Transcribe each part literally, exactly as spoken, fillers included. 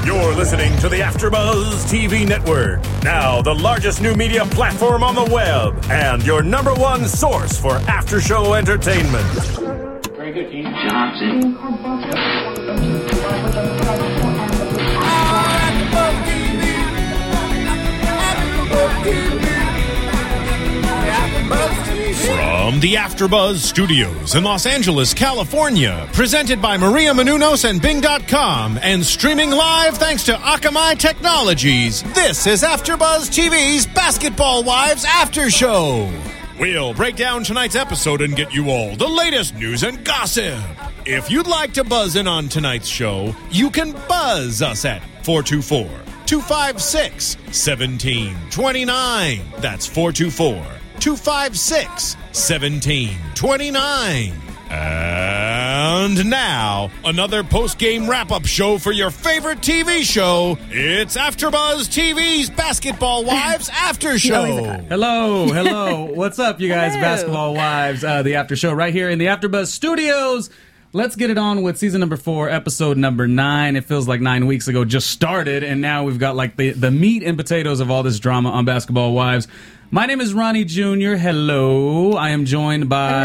You're listening to the AfterBuzz T V Network, now the largest new media platform on the web, and your number one source for after-show entertainment. Very good, Dean Johnson. From the AfterBuzz Studios in Los Angeles, California, presented by Maria Menounos and Bing dot com, and streaming live thanks to Akamai Technologies, this is AfterBuzz T V's Basketball Wives After Show. We'll break down tonight's episode and get you all the latest news and gossip. If you'd like to buzz in on tonight's show, you can buzz us at four two four, two five six, one seven two nine. That's four two four, two five six, one seven two nine. And now, another post-game wrap-up show for your favorite T V show. It's AfterBuzz T V's Basketball Wives After Show. Hello, hello. What's up, you guys? Hello. Basketball Wives, uh, the After Show right here in the AfterBuzz Studios. Let's get it on with season number four, episode number nine. It feels like nine weeks ago just started, and now we've got like the, the meat and potatoes of all this drama on Basketball Wives. My name is Ronnie Junior Hello. I am joined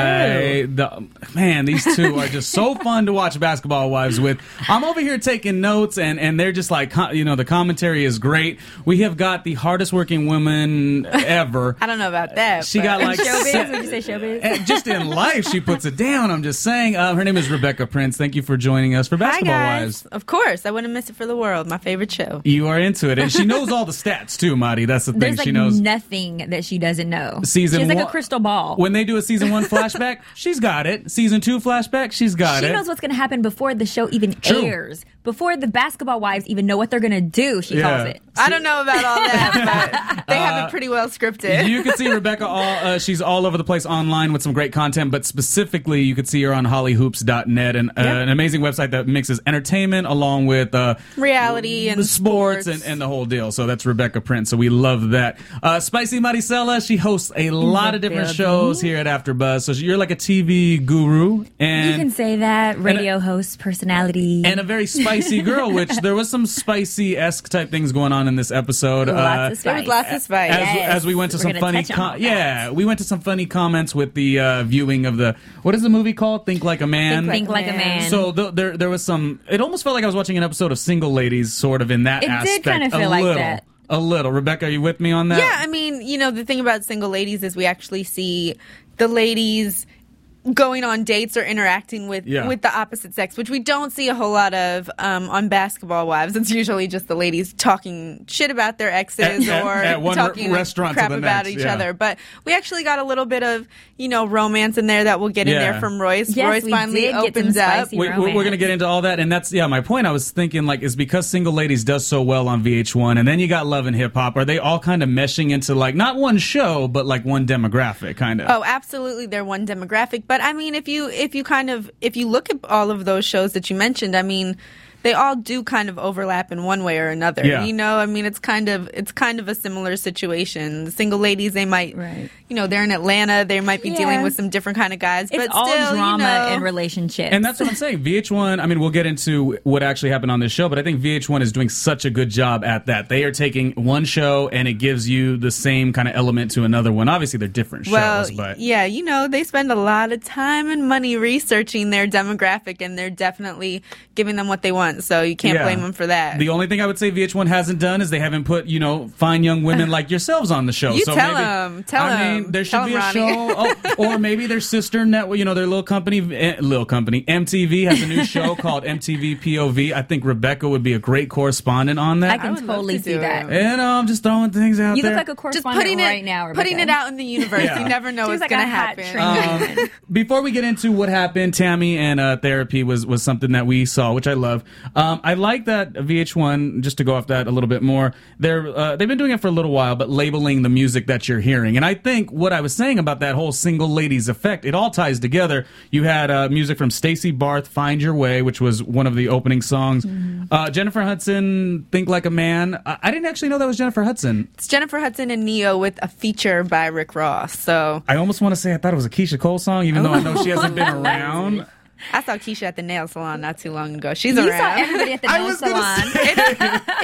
by Hello. the man. These two are just so fun to watch Basketball Wives with. I'm over here taking notes, and, and they're just like, you know, the commentary is great. We have got the hardest working woman ever. I don't know about that. She but- got like Showbiz? se- Would you say showbiz? and just in life, she puts it down. I'm just saying. Uh, her name is Rebecca Prince. Thank you for joining us for Hi Basketball guys. Wives. Of course, I wouldn't miss it for the world. My favorite show. You are into it, and she knows all the stats too, Marty. That's the thing. There's like she knows. nothing that she doesn't know. Season She's like one- a crystal ball. When they do a season one flashback, she's got it. Season two flashback, she's got she it. knows what's going to happen before the show even True. airs. Before the Basketball Wives even know what they're going to do, she Yeah. calls it. I don't know about all that, but they have it pretty well scripted. You can see Rebecca all uh, she's all over the place online with some great content, but specifically you could see her on holly hoops dot net, and uh, an amazing website that mixes entertainment along with uh, Reality and sports, sports. and, and the whole deal. So that's Rebecca Prince. So we love that. Uh, Spicy Maricela, she hosts a lot of different building. shows here at AfterBuzz. So you're like a T V guru, and You can say that. Radio host, personality. and a very spicy girl, which there was some spicy-esque type things going on in this episode. Lots Uh, of There was spice. lots of spice. as, Yes. as we went to We're some gonna funny, touch on all com- that. yeah, we went to some funny comments with the uh, viewing of the what is the movie called? Think Like a Man. Think like a man. So th- there, there was some. It almost felt like I was watching an episode of Single Ladies, sort of in that It did aspect. kinda feel a like little, that. A little. Rebecca, are you with me on that? Yeah, I mean, you know, the thing about Single Ladies is we actually see the ladies going on dates or interacting with Yeah. with the opposite sex, which we don't see a whole lot of um, on Basketball Wives. It's usually just the ladies talking shit about their exes At- or at- at one re- talking restaurant to crap the about next, each yeah. other. But we actually got a little bit of, you know, romance in there that we'll get in Yeah. there from Royce. Yes, Royce we finally did get some opens up. spicy We, we're going to romance. get into all that, and that's yeah. My point. I was thinking like is because Single Ladies does so well on V H one, and then you got Love and Hip Hop. Are they all kind of meshing into like not one show, but like one demographic, kind of? Oh, absolutely, they're one demographic. But I mean, if you if you kind of if you look at all of those shows that you mentioned, I mean, they all do kind of overlap in one way or another. Yeah. You know, I mean, it's kind of it's kind of a similar situation. The Single Ladies, they might, Right. you know, they're in Atlanta. They might be Yeah. dealing with some different kind of guys, it's but all still, drama you know, and relationships. And that's what I'm saying. V H one, I mean, we'll get into what actually happened on this show, but I think V H one is doing such a good job at that. They are taking one show and it gives you the same kind of element to another one. Obviously, they're different well, shows, but yeah, you know, they spend a lot of time and money researching their demographic, and they're definitely giving them what they want. So you can't Yeah. blame them for that. the only thing I would say V H one hasn't done is they haven't put, you know, fine young women like yourselves on the show. You so tell maybe, 'em. Tell I 'em. mean, there should Tell be 'em, a Ronnie. show, oh, or maybe their sister network, you know, their little company, eh, little company, M T V has a new show called M T V P O V. I think Rebecca would be a great correspondent on that. I can I would love totally to see do that. it. And I'm just throwing things out You there. look like a Just correspondent putting it right now, Rebecca. putting it out in the universe. Yeah. You never know Seems what's like going to a hot happen. trend. Um, before we get into what happened, Tammy and uh, therapy was was something that we saw, which I love. Um, I like that V H one. Just to go off that a little bit more, they're uh, they've been doing it for a little while, but labeling the music that you're hearing. And I think what I was saying about that whole Single Ladies effect, it all ties together. You had uh, music from Stacey Barth, "Find Your Way," which was one of the opening songs. Mm-hmm. Uh, Jennifer Hudson, "Think Like a Man." I-, I didn't actually know that was Jennifer Hudson. It's Jennifer Hudson and Neo with a feature by Rick Ross. So I almost want to say I thought it was a Keisha Cole song, even though I know she hasn't been around. I saw Keisha at the nail salon not too long ago. She's You around. saw everybody at the I nail was gonna salon. it,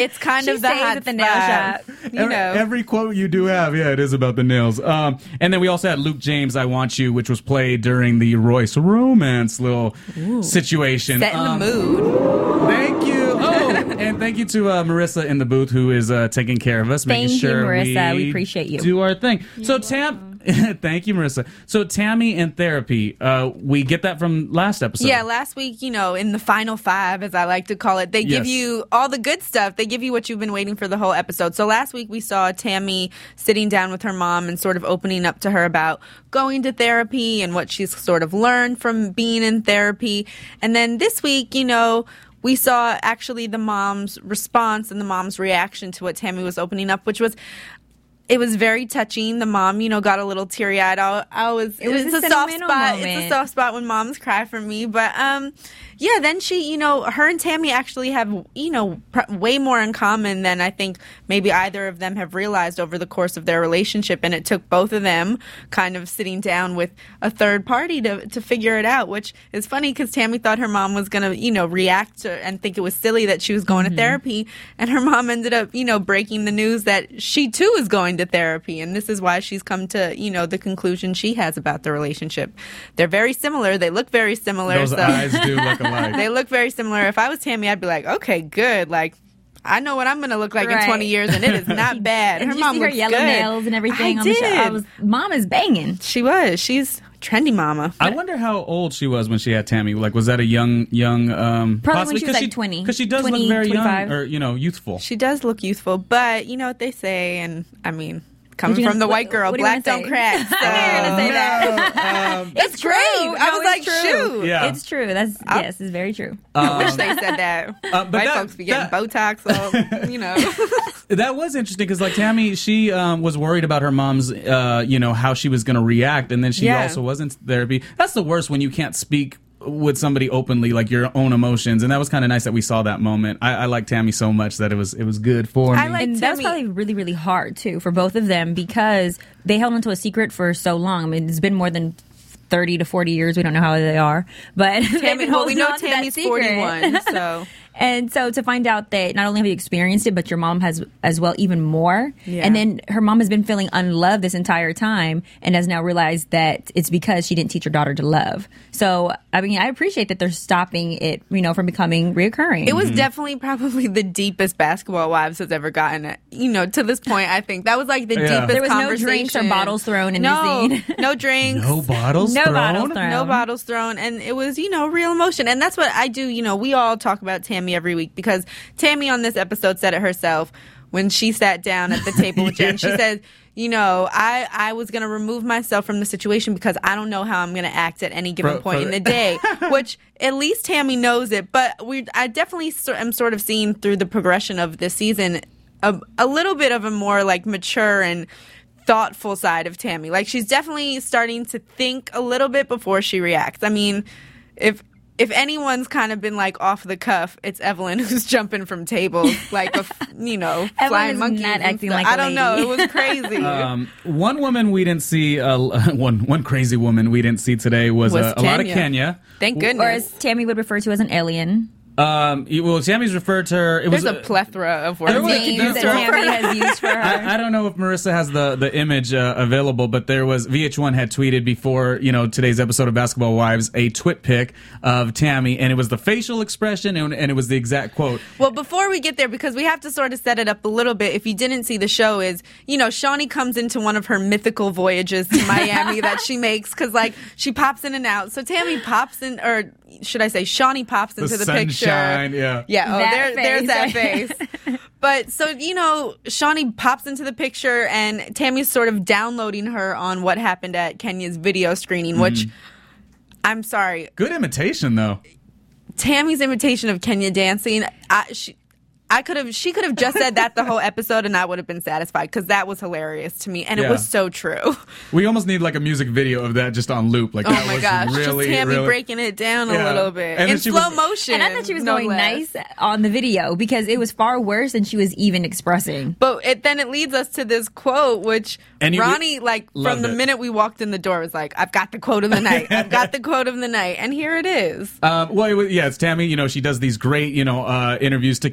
it's kind She of the stays hot at the nail spot. shop. You every, know. every quote you do have, yeah, it is about the nails. Um, and then we also had Luke James, "I Want You," which was played during the Royce romance little situation. Set in Um, the mood. Thank you. Oh, and thank you to uh, Marissa in the booth, who is uh, taking care of us, making Thank you, sure Marissa. we, We appreciate you. do our thing. So Tam. Thank you, Marissa. So Tammy and therapy, uh, we get that from last episode. Yeah, last week, you know, in the final five, as I like to call it, they give Yes. you all the good stuff. They give you what you've been waiting for the whole episode. So last week we saw Tammy sitting down with her mom and sort of opening up to her about going to therapy and what she's sort of learned from being in therapy. And then this week, you know, we saw actually the mom's response and the mom's reaction to what Tammy was opening up, which was, it was very touching. The mom, you know, got a little teary-eyed. I, I was, It was it's a a soft sentimental spot. It's moment. a soft spot when moms cry for me. But, um, yeah, then she, you know, her and Tammy actually have, you know, pr- way more in common than I think maybe either of them have realized over the course of their relationship. And it took both of them kind of sitting down with a third party to, to figure it out, which is funny because Tammy thought her mom was going to, you know, react to and think it was silly that she was going Mm-hmm. to therapy. And her mom ended up, you know, breaking the news that she too is going to therapy. And this is why she's come to, you know, the conclusion she has about the relationship. They're very similar. They look very similar. Those so eyes do look alike. they look very similar. If I was Tammy, I'd be like, okay, good. Like, I know what I'm going to look like in Right. twenty years, and it is not bad. And Her did you mom see her looks yellow good. nails and everything I on the show? did. I was, mom is banging. She was. She's trendy mama. I wonder how old she was when she had Tammy. Like, was that a young, young? Um, Probably when possibly she was, 'cause like, twenty. Because she does twenty, look very twenty-five. young, or you know, youthful. She does look youthful, but you know what they say, and I mean, coming What you from the gonna- white what- girl, what do you black gonna don't say? crack. So. I knew you were gonna say that. Um, It's great. true. I No, was like, it's true. shoot. Yeah. It's true. That's yes, it's very true. I wish they said that. Uh, but White that- folks be getting that- Botox, so, you know. That was interesting because, like, Tammy, she um, was worried about her mom's, uh, you know, how she was going to react, and then she Yeah. also wasn't therapy. That's the worst when you can't speak with somebody openly, like your own emotions, and that was kind of nice that we saw that moment. I, I like Tammy so much that it was it was good for me. I like And that was Tammy- probably really, really hard too for both of them because they held onto a secret for so long. I mean, it's been more than thirty to forty years. We don't know how they are, but they've Tammy, been well, we holding know on to that Tammy's secret. forty-one, so. And so to find out that not only have you experienced it, but your mom has as well, even more. Yeah. And then her mom has been feeling unloved this entire time and has now realized that it's because she didn't teach her daughter to love. So, I mean, I appreciate that they're stopping it, you know, from becoming reoccurring. It was definitely probably the deepest Basketball Wives has ever gotten. You know, to this point, I think that was like the Yeah. deepest. There was no conversation. drinks or bottles thrown in the no, scene. No drinks. no bottles No thrown? bottles thrown. No bottles thrown, and it was, you know, real emotion. And that's what I do. You know, we all talk about Tammy every week because Tammy on this episode said it herself when she sat down at the table with Jen. She said, you know, I, I was going to remove myself from the situation because I don't know how I'm going to act at any given For- point for- in the day, which at least Tammy knows it. But we, I definitely so- am sort of seeing through the progression of this season a, a little bit of a more like mature and thoughtful side of Tammy. Like she's definitely starting to think a little bit before she reacts. I mean, if if anyone's kind of been like off the cuff, it's Evelyn who's jumping from tables like a f- you know Evelyn flying is monkey. not and acting stuff. like a I don't know. lady. It was crazy. Um, one woman we didn't see, uh, one one crazy woman we didn't see today was, Was uh, a lot of Kenya. Kenya. Thank or goodness. as Tammy would refer to as an alien. Um, well, Tammy's referred to her. It was There's a plethora of words. There was- we could Names use that for her. Tammy has used for her. I, I don't know if Marissa has the, the image uh, available, but there was V H one had tweeted before, you know, today's episode of Basketball Wives a twit pic of Tammy, and it was the facial expression and, and it was the exact quote. Well, before we get there, because we have to sort of set it up a little bit, if you didn't see the show, is, you know, Shawnee comes into one of her mythical voyages to Miami that she makes, because, like, she pops in and out. So Tammy pops in, or should I say, Shawnee pops into the, sunshine, picture. yeah. Yeah, oh, That there, there's face, that right? face. But, so, you know, Shawnee pops into the picture, and Tammy's sort of downloading her on what happened at Kenya's video screening, which, I'm sorry, Good imitation, though. Tammy's imitation of Kenya dancing, I, she, I could have, she could have just said that the whole episode and I would have been satisfied because that was hilarious to me and Yeah. it was so true. We almost need like a music video of that just on loop. Like Oh that my was gosh, really, just Tammy really... breaking it down a Yeah. little bit And then in she slow was- motion. And I thought she was no going less. nice on the video because it was far worse than she was even expressing. But it, then it leads us to this quote, which And you- Ronnie, like, loved from the it. minute we walked in the door, was like, I've got the quote of the night. I've got the quote of the night. And here it is. Um, well, it was- yeah, it's Tammy. You know, she does these great, you know, uh, interviews to camera,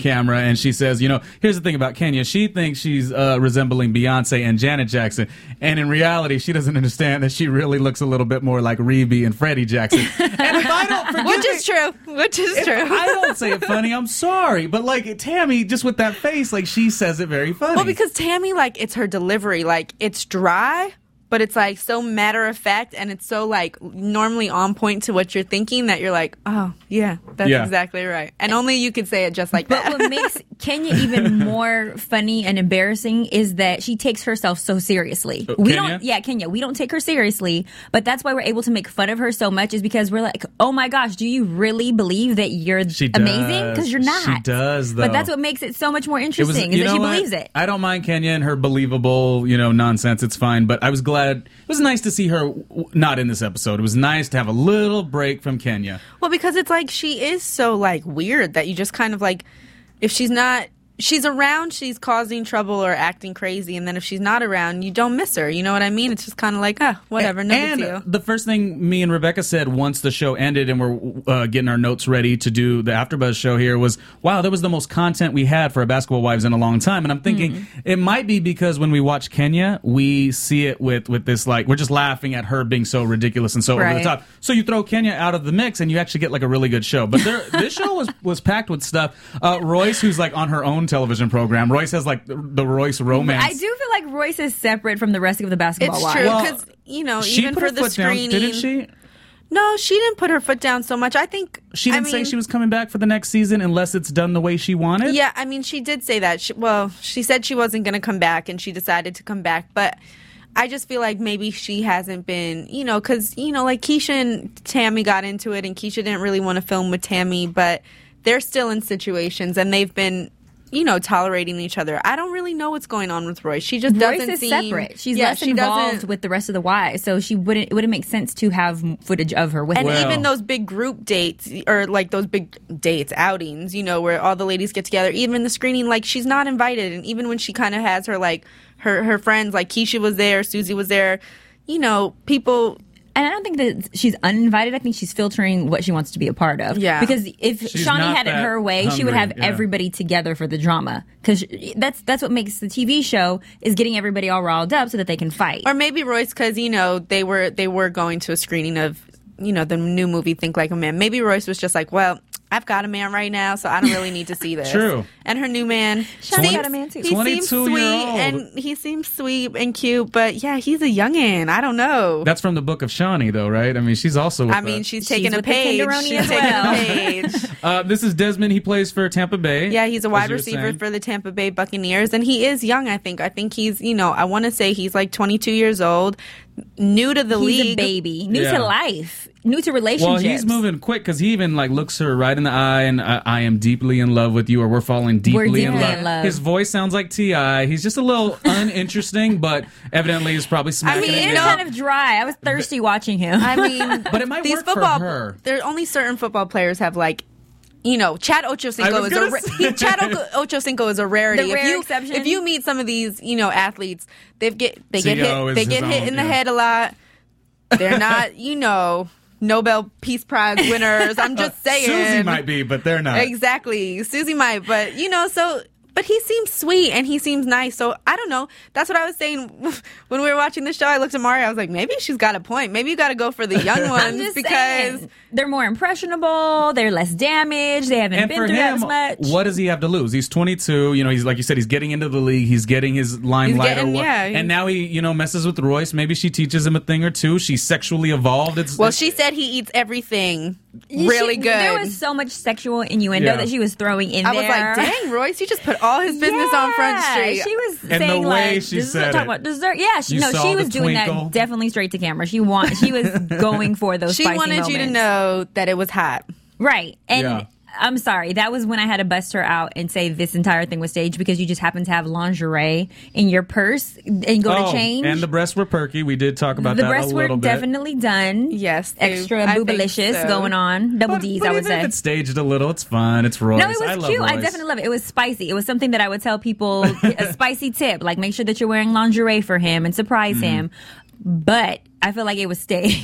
and she says, you know, here's the thing about Kenya. She thinks she's uh, resembling Beyonce and Janet Jackson, and in reality, she doesn't understand that she really looks a little bit more like Rebe and Freddie Jackson. And if I don't forgive Which me, is true. Which is if true. I don't say it funny, I'm sorry. But like Tammy, just with that face, like she says it very funny. Well, because Tammy, like, it's her delivery. Like, it's dry, but it's like so matter of fact, and it's so like normally on point to what you're thinking that you're like, oh yeah, that's Yeah. exactly right. And only you could say it just like But that. what makes Kenya even more funny and embarrassing is that she takes herself so seriously. Uh, we Kenya? don't, yeah, Kenya. We don't take her seriously, but that's why we're able to make fun of her so much. Is because we're like, oh my gosh, do you really believe that you're She does. amazing? Because you're not. She does, though. But that's what makes it so much more It was, interesting. you is that know she what? believes it. I don't mind Kenya and her believable, you know, nonsense. It's fine. But I was glad. It was nice to see her w- not in this episode. It was nice to have a little break from Kenya. Well, because it's like she is so like weird that you just kind of like, if she's not, she's around, she's causing trouble or acting crazy, and then if she's not around, you don't miss her. You know what I mean? It's just kind of like, ah, whatever, no and big deal. the first thing me and Rebecca said once the show ended and we're uh, getting our notes ready to do the AfterBuzz show here was, wow, that was the most content we had for a Basketball Wives in a long time. And I'm thinking Mm-hmm. it might be because when we watch Kenya, we see it with, with this, like, we're just laughing at her being so ridiculous and so over the Right. top. So you throw Kenya out of the mix and you actually get like a really good show. But there, this show was, was packed with stuff. Uh, Royce, who's like on her own television program, Royce has like the, the Royce romance. I do feel like Royce is separate from the rest of the basketball It's wives. true Well, because you know she even put for her the foot down, screening, didn't she? No, she didn't put her foot down so much. I think She didn't I say mean, she was coming back for the next season unless it's done the way she wanted. Yeah, I mean, she did say that. She, well, she said she wasn't going to come back, and she decided to come back. But I just feel like maybe she hasn't been, you know, because, you know, like Keisha and Tammy got into it, and Keisha didn't really want to film with Tammy, but they're still in situations, and they've been, you know, tolerating each other. I don't really know what's going on with Royce. She just Royce doesn't is seem separate. She's yeah, less she involved doesn't- with the rest of the wives, so she wouldn't. It wouldn't make sense to have footage of her with And them. Well- even those big group dates, or like those big dates, outings, you know, where all the ladies get together, even the screening, like she's not invited. And even when she kind of has her, like, her, her friends, like Keisha was there, Susie was there, you know, people. And I don't think that she's uninvited. I think she's filtering what she wants to be a part of. Yeah. Because if She's Shawnee not had it that her way, she would hungry, have yeah. everybody together for the drama. Because that's that's what makes the T V show is getting everybody all riled up so that they can fight. Or maybe Royce, because, you know, they were they were going to a screening of, you know, the new movie Think Like a Man. Maybe Royce was just like, well, I've got a man right now, so I don't really need to see this. True. And her new man, Shawnee's seems- got a man too. he seems twenty-two year sweet, old. and he seems sweet and cute, but yeah, he's a youngin'. I don't know. That's from the book of Shawnee, though, right? I mean, she's also. With I mean, the- she's She's taking a with the page. Tenderoni She's as taking well. a page. Uh, this is Desmond. He plays for Tampa Bay. Yeah, he's a as wide you were receiver saying. for the Tampa Bay Buccaneers, and he is young, I think. I think he's, you know, I want to say he's like twenty-two years old, new to the He's league. a baby, new Yeah. to life, new to relationships. Well, he's moving quick because he even like looks her right in the eye and uh, I am deeply in love with you, or we're falling deeply, We're deeply in, love. in love. His voice sounds like T I He's just a little uninteresting, but evidently he's probably smacking mean, it He you was down. know- kind of dry. I was thirsty watching him. I mean, But it might these work for football, her. There are only certain football players have like, you know, Chad I Ochocinco was is a gonna ra- say. he, Chad O- Ochocinco is a rarity. The if rare you exception. if you meet some of these, you know, athletes, they get they get T O hit is they his get hit own, in the yeah. head a lot. They're not, you know, Nobel Peace Prize winners. I'm just saying. Uh, Susie might be, but they're not. Exactly. Susie might, but you know, so but he seems sweet and he seems nice. So I don't know. That's what I was saying when we were watching the show. I looked at Mario. I was like, maybe she's got a point. Maybe you got to go for the young I'm ones just because saying, they're more impressionable. They're less damaged. They haven't And been for through him, that much. what does he have to lose? He's twenty-two. You know, he's like you said, he's getting into the league. He's getting his limelight. getting- or what, yeah, and he's- now he, you know, messes with Royce. Maybe she teaches him a thing or two. She's sexually evolved. It's well, she said he eats everything really She- good. There was so much sexual innuendo Yeah. that she was throwing in I there. was like, dang, Royce, you just put all his business on Front Yeah, Street. She was And the saying way like, she this is said talking it. about dessert. Yeah, she, You no, saw she the was doing twinkle. that definitely straight to camera. She want, she was going for those. She spicy wanted you to moments. know that it was hot. Right. And Yeah. I'm sorry, that was when I had to bust her out and say this entire thing was staged because you just happen to have lingerie in your purse and go oh, to change. and the breasts were perky. We did talk about the that breasts a were little bit. definitely done. Yes, they- Extra I think boobalicious so. going on. Double But, D's, but I would even if say. it's staged a little, it's fun. It's Royce. No, it I was love cute. I Royce. definitely love it. It was spicy. It was something that I would tell people a spicy tip, like make sure that you're wearing lingerie for him and surprise Mm-hmm. him. But I feel like it was staged.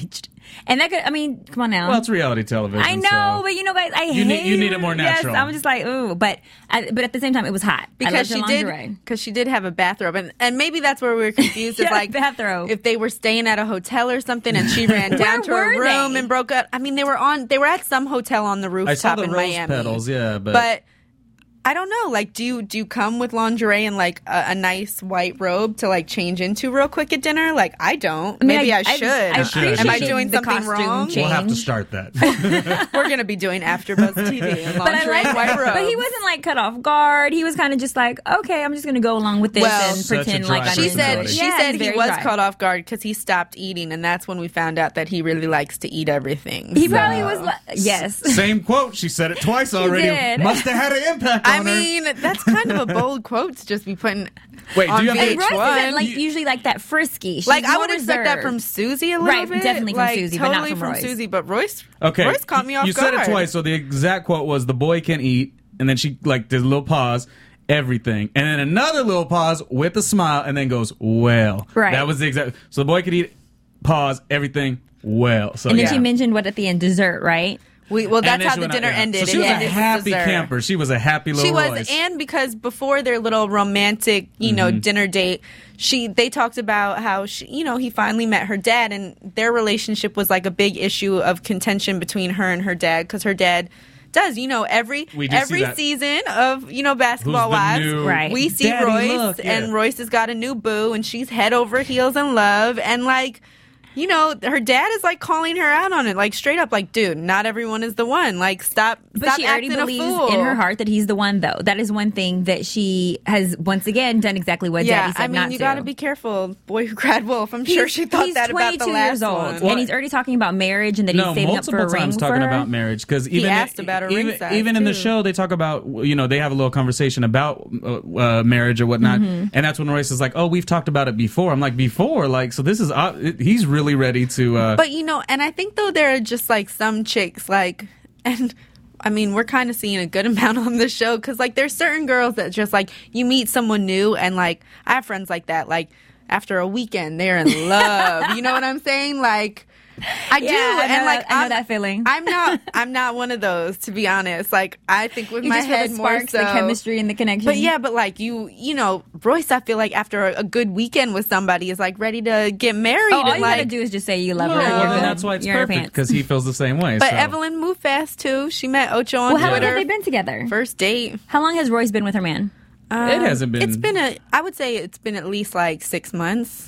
And that could, I mean, come on now. Well, it's reality television. I know, so. but you know, guys, I You hate need- you need it more natural. Yes, I'm just like, ooh, but I, but at the same time, it was hot I because loved she her did lingerie. because she did have a bathrobe, and and maybe that's where we were confused. Is Yeah, like bathrobe. if they were staying at a hotel or something, and she ran down to her were room they? and broke up. I mean, they were on they were at some hotel on the rooftop I saw the in rose Miami. petals, yeah, but, But I don't know. Like, do you do you come with lingerie and like a, a nice white robe to like change into real quick at dinner? Like, I don't. mean, Maybe I, I- I- should. I appreciate Am I doing the something costume wrong? change. we'll have to start that. We're gonna be doing AfterBuzz T V in But I lingerie like and white that. robes. But he wasn't like cut off guard. He was kind of just like, okay, I'm just going to go along with this Well, and Such a pretend dry like I'm She into said it. she Yeah, said he's he very was dry. caught off guard because he stopped eating, and that's when we found out that he really likes to eat everything. He So- probably was like, yes. Same quote. She said it twice already. did. Must have had an impact I on her. mean, that's kind of a bold quote to just be putting Wait, do on you have V H And one. Royce isn't like usually like that frisky. She's Like, I more would expect that reserved. from Susie a little Right, bit. definitely from like, Susie, but not totally from from Royce. Susie. But Royce, Okay, Royce caught me off you guard. said it twice, so the exact quote was, "The boy can eat," and then she like did a little pause, everything, and then another little pause with a smile, and then goes, "Well." Right. That was the exact. So the boy could eat, pause, everything, well. So And then yeah. she mentioned what at the end, dessert, right? We, well, And that's then how she the went out- dinner yeah. ended. So she It was a ended with happy dessert. camper. She was a happy little She was, Royce. and because before their little romantic, you know, Mm-hmm. dinner date, she they talked about how she, you know, he finally met her dad, and their relationship was like a big issue of contention between her and her dad because her dad does, you know, every We do see every that. season of you know Basketball Who's the Wives, new Right. we see daddy Royce, look, yeah. and Royce has got a new boo, and she's head over heels in love, and like. You know, her dad is like calling her out on it, like straight up, like, dude, not everyone is the one. Like, stop, But stop she already acting a believes fool. in her heart that he's the one, though. That is one thing that she has once again done exactly what Yeah, Daddy said I mean, not you to. got to be careful. Boy who cried wolf. I'm sure He's- she thought he's that about the twenty-two last years old, one. and he's already talking about marriage and that no, he's saving up multiple for a ring times for talking her. about marriage because even asked about her even, ringside, even in the too. show they talk about, you know, they have a little conversation about uh, uh, marriage or whatnot, Mm-hmm. and that's when Royce is like, "Oh, we've talked about it before." I'm like, "Before, like, so this is uh, it- he's really ready to." Uh, But, you know, and I think, though, there are just, like, some chicks, like, and I mean, we're kind of seeing a good amount on the show because, like, there's certain girls that just, like, you meet someone new and, like, I have friends like that. Like, after a weekend, they're in love. You know what I'm saying? Like, I do. Yeah, I know and, like, that- I know I'm- that feeling. I'm not, I'm not one of those, to be honest. Like, I think with You my just feel head the more sparks, so. the chemistry, and the connection. But yeah, but like you, you know, Royce, I feel like after a, a good weekend with somebody is like ready to get married. Oh, all and you like, gotta do is just say you love well, her. and well, you're then good. that's why it's You're in her perfect pants. because he feels the same way. But so. Evelyn moved fast too. She met Ocho on Well, how long Twitter. have they been together? First date. How long has Royce been with her man? it hasn't been. It's been a. I would say it's been at least like six months.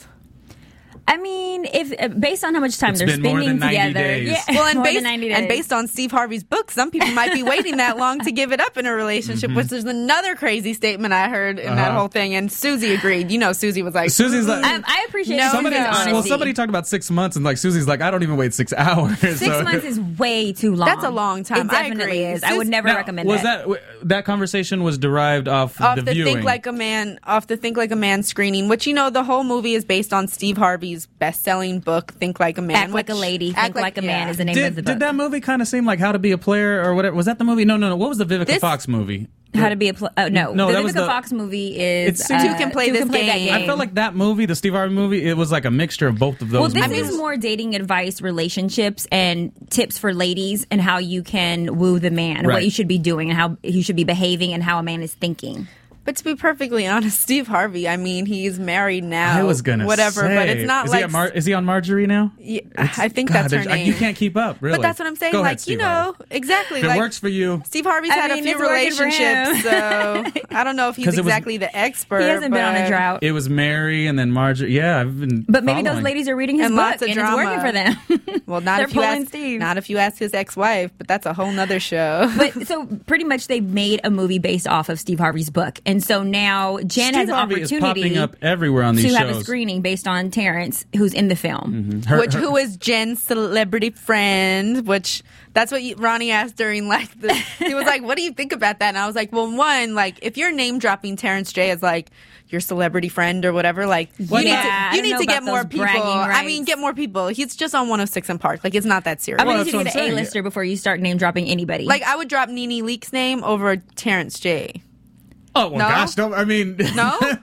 I mean, if uh, based on how much time It's they're been more spending than ninety together, days. yeah, Well, and more based than ninety days. and based on Steve Harvey's book, some people might be waiting that long to give it up in a relationship, which is another crazy statement I heard in that Uh-huh. whole thing. And Susie agreed. You know, Susie was like, Susie's like. Um, I appreciate No, Somebody, Susie's no. honesty. well, somebody talked about six months, and like Susie's like, I don't even wait six hours. Six so- months is way too long. That's a long time. It I definitely agree. is. I would Sus- never Now, recommend was that. that w- that conversation was derived off, off the, the viewing? Think Like a Man, off the Think Like a Man screening, which you know the whole movie is based on Steve Harvey's best-selling book, Think Like a Man. Act like which- a lady, Act think like, a man yeah. is the name of Did, the book. did that movie kind of seem like How to Be a Player or whatever? Was that the movie? No, no, no. What was the Vivica This- Fox movie? How to be a pl- uh, no, No, the that Vivica was the- Fox movie is It seems- uh, Two Can Play Two This Can Play That Game. game. I felt like that movie, the Steve Harvey movie, it was like a mixture of both of those Well, this movies. is more dating advice, relationships, and tips for ladies and how you can woo the man, Right. what you should be doing, and how you should be behaving, and how a man is thinking. But to be perfectly honest, Steve Harvey, I mean, he's married now. I was gonna whatever, say, but it's not is like He on Mar- is he on Marjorie now? Yeah, I think God, that's her there's- name. You can't keep up, really. But that's what I'm saying. Go ahead, like Steve you know, Harvey. exactly. If it like works for you. Steve Harvey's I had mean, a few it's working for him. relationships, so I don't know if he's 'Cause it was- exactly the expert. He hasn't been on a but- drought. It was Mary and then Marjorie. Yeah, I've been. But maybe those following. ladies are reading his And book, lots of and drama. it's working for them. Well, not They're if you pulling ask Steve. not if you ask his ex-wife, but that's a whole nother show. But so pretty much they made a movie based off of Steve Harvey's book, and so now Jen Steve has an Harvey is opportunity popping up everywhere on to these have shows. a screening based on Terrence, who's in the film. Her- which her- who is Jen's celebrity friend? Which that's what you, Ronnie asked during like the. He was like, "What do you think about that?" And I was like, "Well, one, like if you're name dropping Terrence J as like your celebrity friend or whatever, like Well, you yeah, need to I you don't need know to get about more those people. bragging I mean, rights. get more people. He's just on one oh six in Park. Like it's not that serious. I mean, Well, you should that's get what an I'm saying. A-lister before you start name dropping anybody. like I would drop Nene Leak's name over Terrence J. oh well, No? gosh, don't. I mean, No?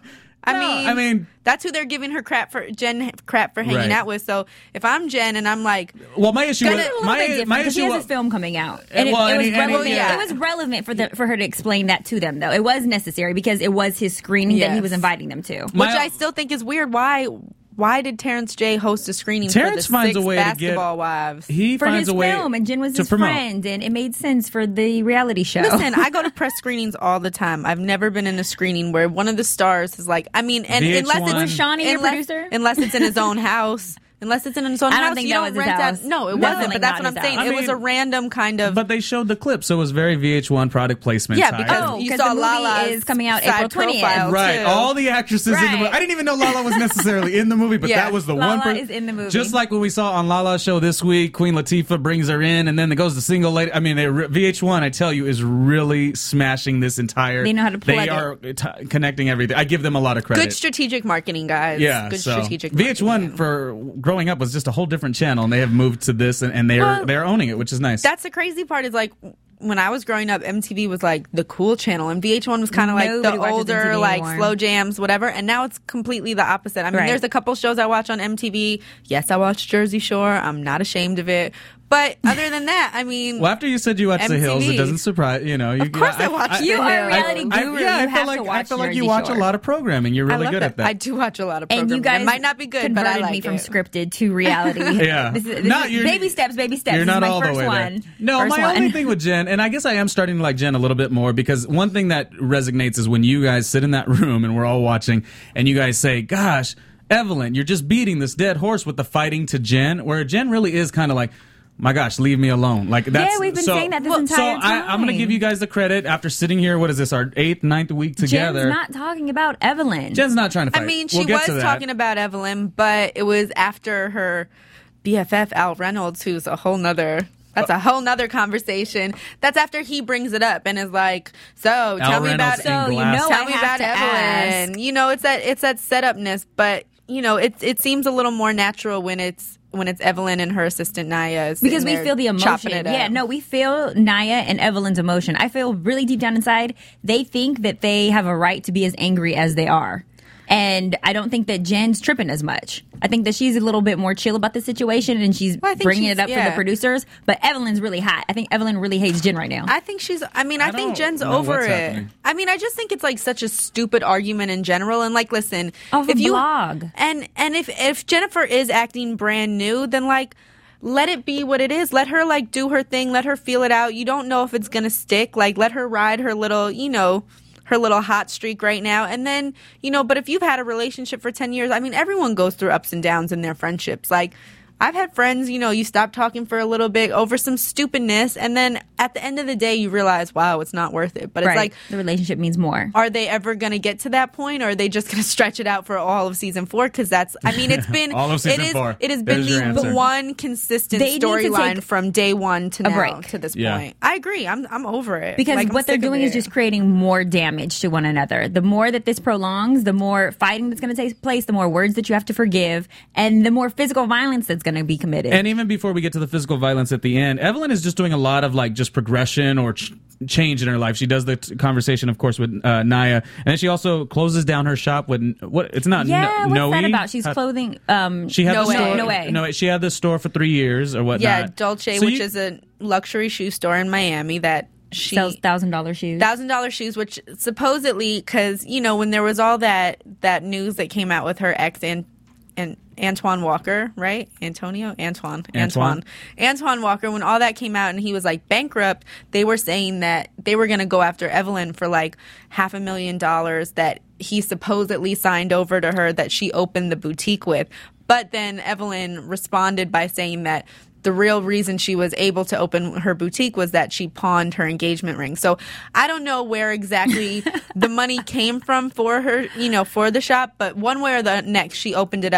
I No, mean, I mean- that's who they're giving her crap for, Jen crap for hanging Right. out with. So if I'm Jen and I'm like, Well, my issue Gonna- was a little my, bit different my because she issue has was a film coming out, and it, Well, it and was he- and he- relevant. yeah. It was relevant for the for her to explain that to them, though. It was necessary because it was his screening that he Yes. was inviting them to. My- which I still think is weird. Why? Why did Terrence J host a screening Terrence for the finds six a way to get- Basketball Wives? he For finds his a way film, and Jen was to his promote. friend, and it made sense for the reality show. Listen, I go to press screenings all the time. I've never been in a screening where one of the stars is like, I mean, and V H one. unless it's Was Shawnee your unless, producer? unless it's in his own house. Unless it's in his own I don't house, think you that don't was his rent house. out. No, it No. wasn't. But that's what I'm Definitely saying. not his It was house. a random kind of. But they showed the clip, so it was very V H one product placement. Yeah, type. because Oh, you 'cause saw the movie Lala's is coming out side April twentieth. profile, Right, too. all the actresses in the movie. Right. I didn't even know Lala was necessarily in the movie, but Yeah. that was the Lala one. Per- is in the movie. Just like when we saw on Lala's show this week, Queen Latifah brings her in, and then it goes to single lady. I mean, they, V H one, I tell you, is really smashing this entire. They know how to plug They it. are t- connecting everything. I give them a lot of credit. Good strategic marketing, guys. Yeah, Good so strategic V H one marketing. for growing up was just a whole different channel, and they have moved to this, and, and they're Well, they're owning it, which is nice. That's the crazy part is like when I was growing up, M T V was like the cool channel, and V H one was kind of like Nobody the watches older, M T V like anymore. slow jams, whatever. And now it's completely the opposite. I mean, Right. there's a couple shows I watch on M T V. Yes, I watch Jersey Shore. I'm not ashamed of it. But other than that, I mean, Well, after you said you watched The M T V. Hills, it doesn't surprise you know. You, Of course I watched The You are a Hills. reality I, guru. yeah, I You feel have like to I watch feel like Jersey you watch Shore. a lot of programming. You're I really love good it. at that. I do watch a lot of And programming. you guys it might not be good, but I converted like me from it. scripted to reality. Yeah. this is, this Not- is you're- baby steps, baby steps. You're This not is my all first the way one. there. No, First my one. only thing with Jen, and I guess I am starting to like Jen a little bit more because one thing that resonates is when you guys sit in that room and we're all watching, and you guys say, "Gosh, Evelyn, you're just beating this dead horse with the fighting to Jen," where Jen really is kind of like, my gosh, leave me alone. Like that's Yeah, we've been so, saying that this well, entire so I, I'm going to time. give you guys the credit after sitting here. What is this? Our eighth, ninth week together. Jen's not talking about Evelyn. Jen's not trying to fight. I mean, she We'll get was to that. talking about Evelyn, but it was after her B F F Al Reynolds, who's a whole nother. That's a whole nother conversation. That's after he brings it up and is like, "So tell me Reynolds about and So, you Glass. know tell I me have about to Evelyn." ask. You know, it's that it's that setupness, but you know, it it seems a little more natural when it's when it's Evelyn and her assistant Naya sitting Because we there feel the chopping emotion. it Yeah, up. no, we feel Naya and Evelyn's emotion. I feel really deep down inside, they think that they have a right to be as angry as they are. And I don't think that Jen's tripping as much. I think that she's a little bit more chill about the situation and she's Well, I think bringing she's- it up for yeah. the producers. But Evelyn's really hot. I think Evelyn really hates Jen right now. I think she's. I mean, I, I think don't Jen's know over what's it. happening. I mean, I just think it's like such a stupid argument in general. And like, listen, Off a if you blog. and and if if Jennifer is acting brand new, then like. Let it be what it is. Let her like do her thing. Let her feel it out. You don't know if it's gonna stick. Like let her ride her little, you know, her little hot streak right now. And then, you know, but if you've had a relationship for ten years, I mean, everyone goes through ups and downs in their friendships. Like I've had friends, you know, you stop talking for a little bit over some stupidness, and then at the end of the day, you realize, wow, it's not worth it. But it's right. like, the relationship means more. are they ever going to get to that point, or are they just going to stretch it out for all of season four? Because that's, I mean, it's been All of season it is, four. It has been There's your the answer. one consistent They need to storyline take from day one to a now break. to this Yeah. point. I agree. I'm I'm over it Because Like, I'm what they're sick of doing is it. just creating more damage to one another. The more that this prolongs, the more fighting that's going to take place, the more words that you have to forgive, and the more physical violence that's going to be committed. And even before we get to the physical violence at the end, Evelyn is just doing a lot of like just progression or ch- change in her life. She does the t- conversation, of course, with uh, Naya, and then she also closes down her shop with what? It's not yeah, no, what's Noe? that about? She's How- clothing. Um, She had No the way. store. No way. No, she had the store for three years or whatnot. yeah, Dolce, So which you- is a luxury shoe store in Miami that she sells thousand dollar shoes. thousand dollar shoes, which supposedly, because you know when there was all that that news that came out with her ex and and Antoine Walker, right? Antonio, Antoine, Antoine. Antoine, Antoine Walker. When all that came out and he was like bankrupt, they were saying that they were going to go after Evelyn for like half a million dollars that he supposedly signed over to her that she opened the boutique with. But then Evelyn responded by saying that the real reason she was able to open her boutique was that she pawned her engagement ring. So I don't know where exactly the money came from for her, you know, for the shop, but one way or the next, she opened it up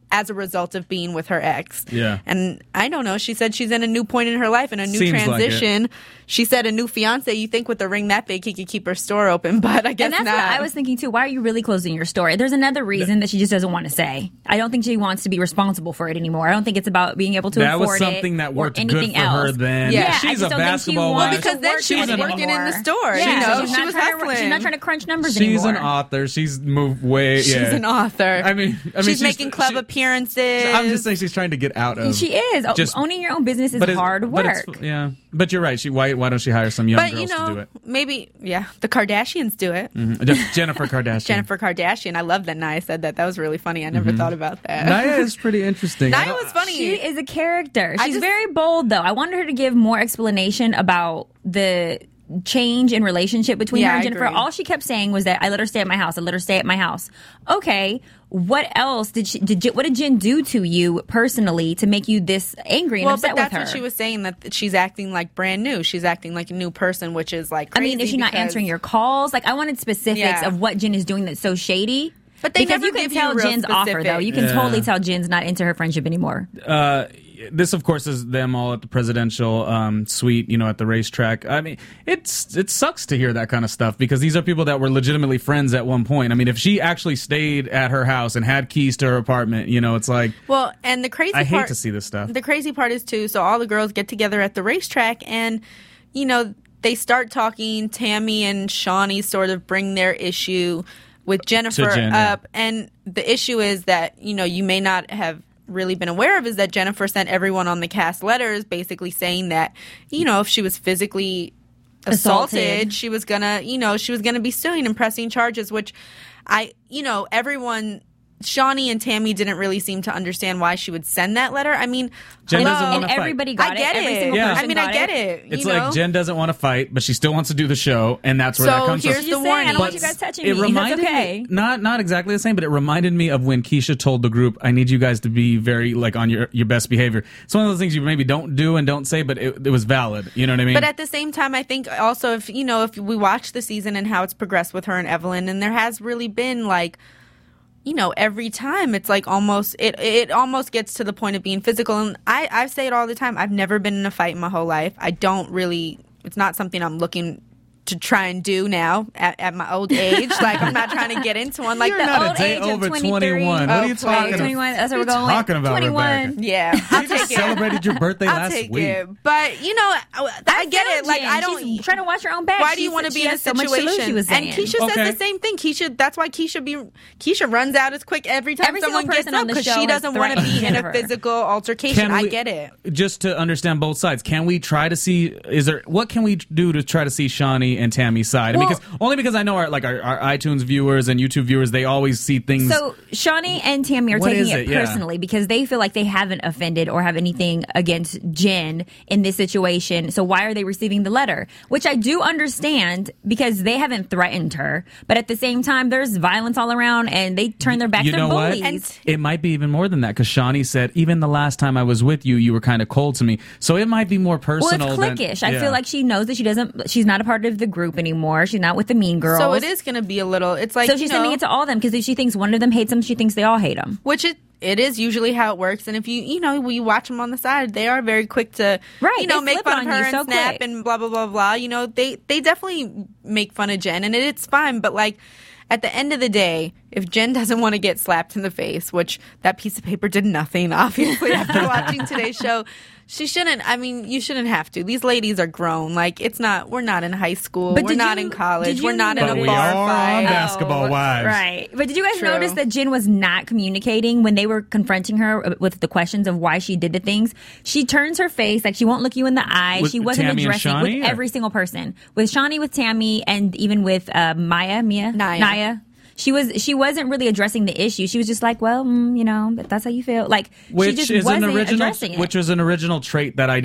as a result of being with her ex. Yeah. And I don't know. She said she's in a new point in her life and a new Seems like transition. it. She said a new fiance. You think with a ring that big, he could keep her store open, but I guess And that's not. what I was thinking too. Why are you really closing your store? There's another reason that she just doesn't want to say. I don't think she wants to be responsible for it anymore. I don't think it's about being able to That afford was something it that or worked good anything for else. her then. Yeah, I she's just a don't think she basketball wants wife. to because then work she was anymore. working in the store. Yeah, you know, she's she not was trying to, hustling. she's not trying to crunch numbers She's anymore. an author. She's moved way. She's yeah. an author. I mean, I mean, she's, making club she- appearances. I'm just saying she's trying to get out of. She is. O- Just- Owning your own business is but it's- hard but work. it's- yeah, but you're right. She why why don't she hire some young But girls you know, to do it? maybe yeah, the Kardashians do it. Mhm. Je- Jennifer Kardashian. Jennifer Kardashian. I love that Naya said that. That was really funny. I never thought about that. Mm-hmm. Naya is pretty interesting. I Naya don't- was funny. She is a character. I She's just- very bold, though. I wanted her to give more explanation about the change in relationship between Yeah, her and I Jennifer. agree. All she kept saying was that I let her stay at my house. I let her stay at my house. Okay, what else did she? Did Jen- what did Jen do to you personally to make you this angry and Well, upset but that's with her? what she was saying, that she's acting like brand new. She's acting like a new person, which is like I crazy. mean, is she not because- answering your calls? Like, I wanted specifics Yeah. of what Jen is doing that's so shady. But they because never you can give you tell real Jen's offer, though. specific. You can Yeah. totally tell Jen's not into her friendship anymore. Uh, this, of course, is them all at the presidential um, suite, you know, at the racetrack. I mean, it's it sucks to hear that kind of stuff because these are people that were legitimately friends at one point. I mean, if she actually stayed at her house and had keys to her apartment, you know, it's like, Well, and the crazy I hate part, to see this stuff. The crazy part is too. So all the girls get together at the racetrack, and you know they start talking. Tammy and Shawnee sort of bring their issue with Jennifer Jen, yeah. up, and the issue is that you know you may not have really been aware of is that Jennifer sent everyone on the cast letters basically saying that you know if she was physically assaulted, Assaulted. she was gonna you know she was gonna be suing and pressing charges, which I you know everyone. Shawnee and Tammy didn't really seem to understand why she would send that letter. I mean, Jen hello? doesn't wanna And fight. everybody got I get it. Every it. single Yeah. person I mean, got I get it. It's you like know? Jen doesn't want to fight, but she still wants to do the show, and that's where So that comes here's from. the Just saying, I don't warning. want you guys touching it me. reminded That's okay. me not not exactly the same, but it reminded me of when Keisha told the group, "I need you guys to be very like on your your best behavior." It's one of those things you maybe don't do and don't say, but it, it was valid. You know what I mean? But at the same time, I think also if you know if we watch the season and how it's progressed with her and Evelyn, and there has really been like, you know, every time it's like almost it it almost gets to the point of being physical. And I I say it all the time. I've never been in a fight in my whole life. I don't really. It's not something I'm looking to try and do now at, at my old age. Like I'm not trying to get into one. Like You're the not a old day age. of over twenty-three. twenty-one. What are you Oh, talking please. about? twenty-one. That's where we're What are you going. talking about, twenty-one. Rebecca? Yeah, I'll You just take it. celebrated your birthday I'll last take week. it. But you know, I, I get feel it. Like Jen. I don't. She's trying to watch her own back. Why do She you want to said be she in a has so much to lose, situation? she was And saying. Keisha Okay. says the same thing. Keisha, that's why Keisha be Keisha runs out as quick every time Every single someone gets person up on the because show she has doesn't want to threatened be in a Jennifer. physical altercation. Can I we- get it. Just to understand both sides, can we try to see? Is there what can we do to try to see Shawnee and Tammy's side? I mean, Well- because only because I know our like our, our iTunes viewers and YouTube viewers, they always see things. So Shawnee and Tammy are What taking is it it? Yeah. personally because they feel like they haven't offended or have anything against Jen in this situation. So why are they receiving the letter? Which I do understand because they haven't threatened her, but at the same time, there's violence all around and they turn their backs. you They're know bullies. what? And- It might be even more than that because Shawnee said, even the last time I was with you, you were kind of cold to me. So it might be more Well, personal. it's than- cliquish. I yeah. feel like she knows that she doesn't. She's not a part of the group anymore. She's not with the mean girls. So it is going to be a little. It's like So you she's know, sending it to all of them because if she thinks one of them hates them, she thinks they all hate them. which it it is usually how it works. And if you you know when you watch them on the side, they are very quick to Right, you know they make flip fun on of her you and so snap quick. and blah blah blah blah. You know they they definitely make fun of Jen, and it, it's fine. But like. At the end of the day, if Jen doesn't want to get slapped in the face, which that piece of paper did nothing, obviously, after watching today's show, she shouldn't. I mean, you shouldn't have to. These ladies are grown. Like, it's not, we're not in high school. But we're did not you- in college. did We're you not in a But we bar are fight. on Basketball Oh, Wives. Right. But did you guys True. notice that Jen was not communicating when they were confronting her with the questions of why she did the things? She turns her face, like she won't look you in the eye. With she wasn't Tammy and addressing Shawnee, with or- every single person. With Shawnee, with Tammy, and even with uh, Maya, Mia, Naya. Naya. She was she wasn't really addressing the issue. She was just like, well, mm, you know, but that's how you feel. Like Which she just is an wasn't original, addressing it. which was an original trait that I didn't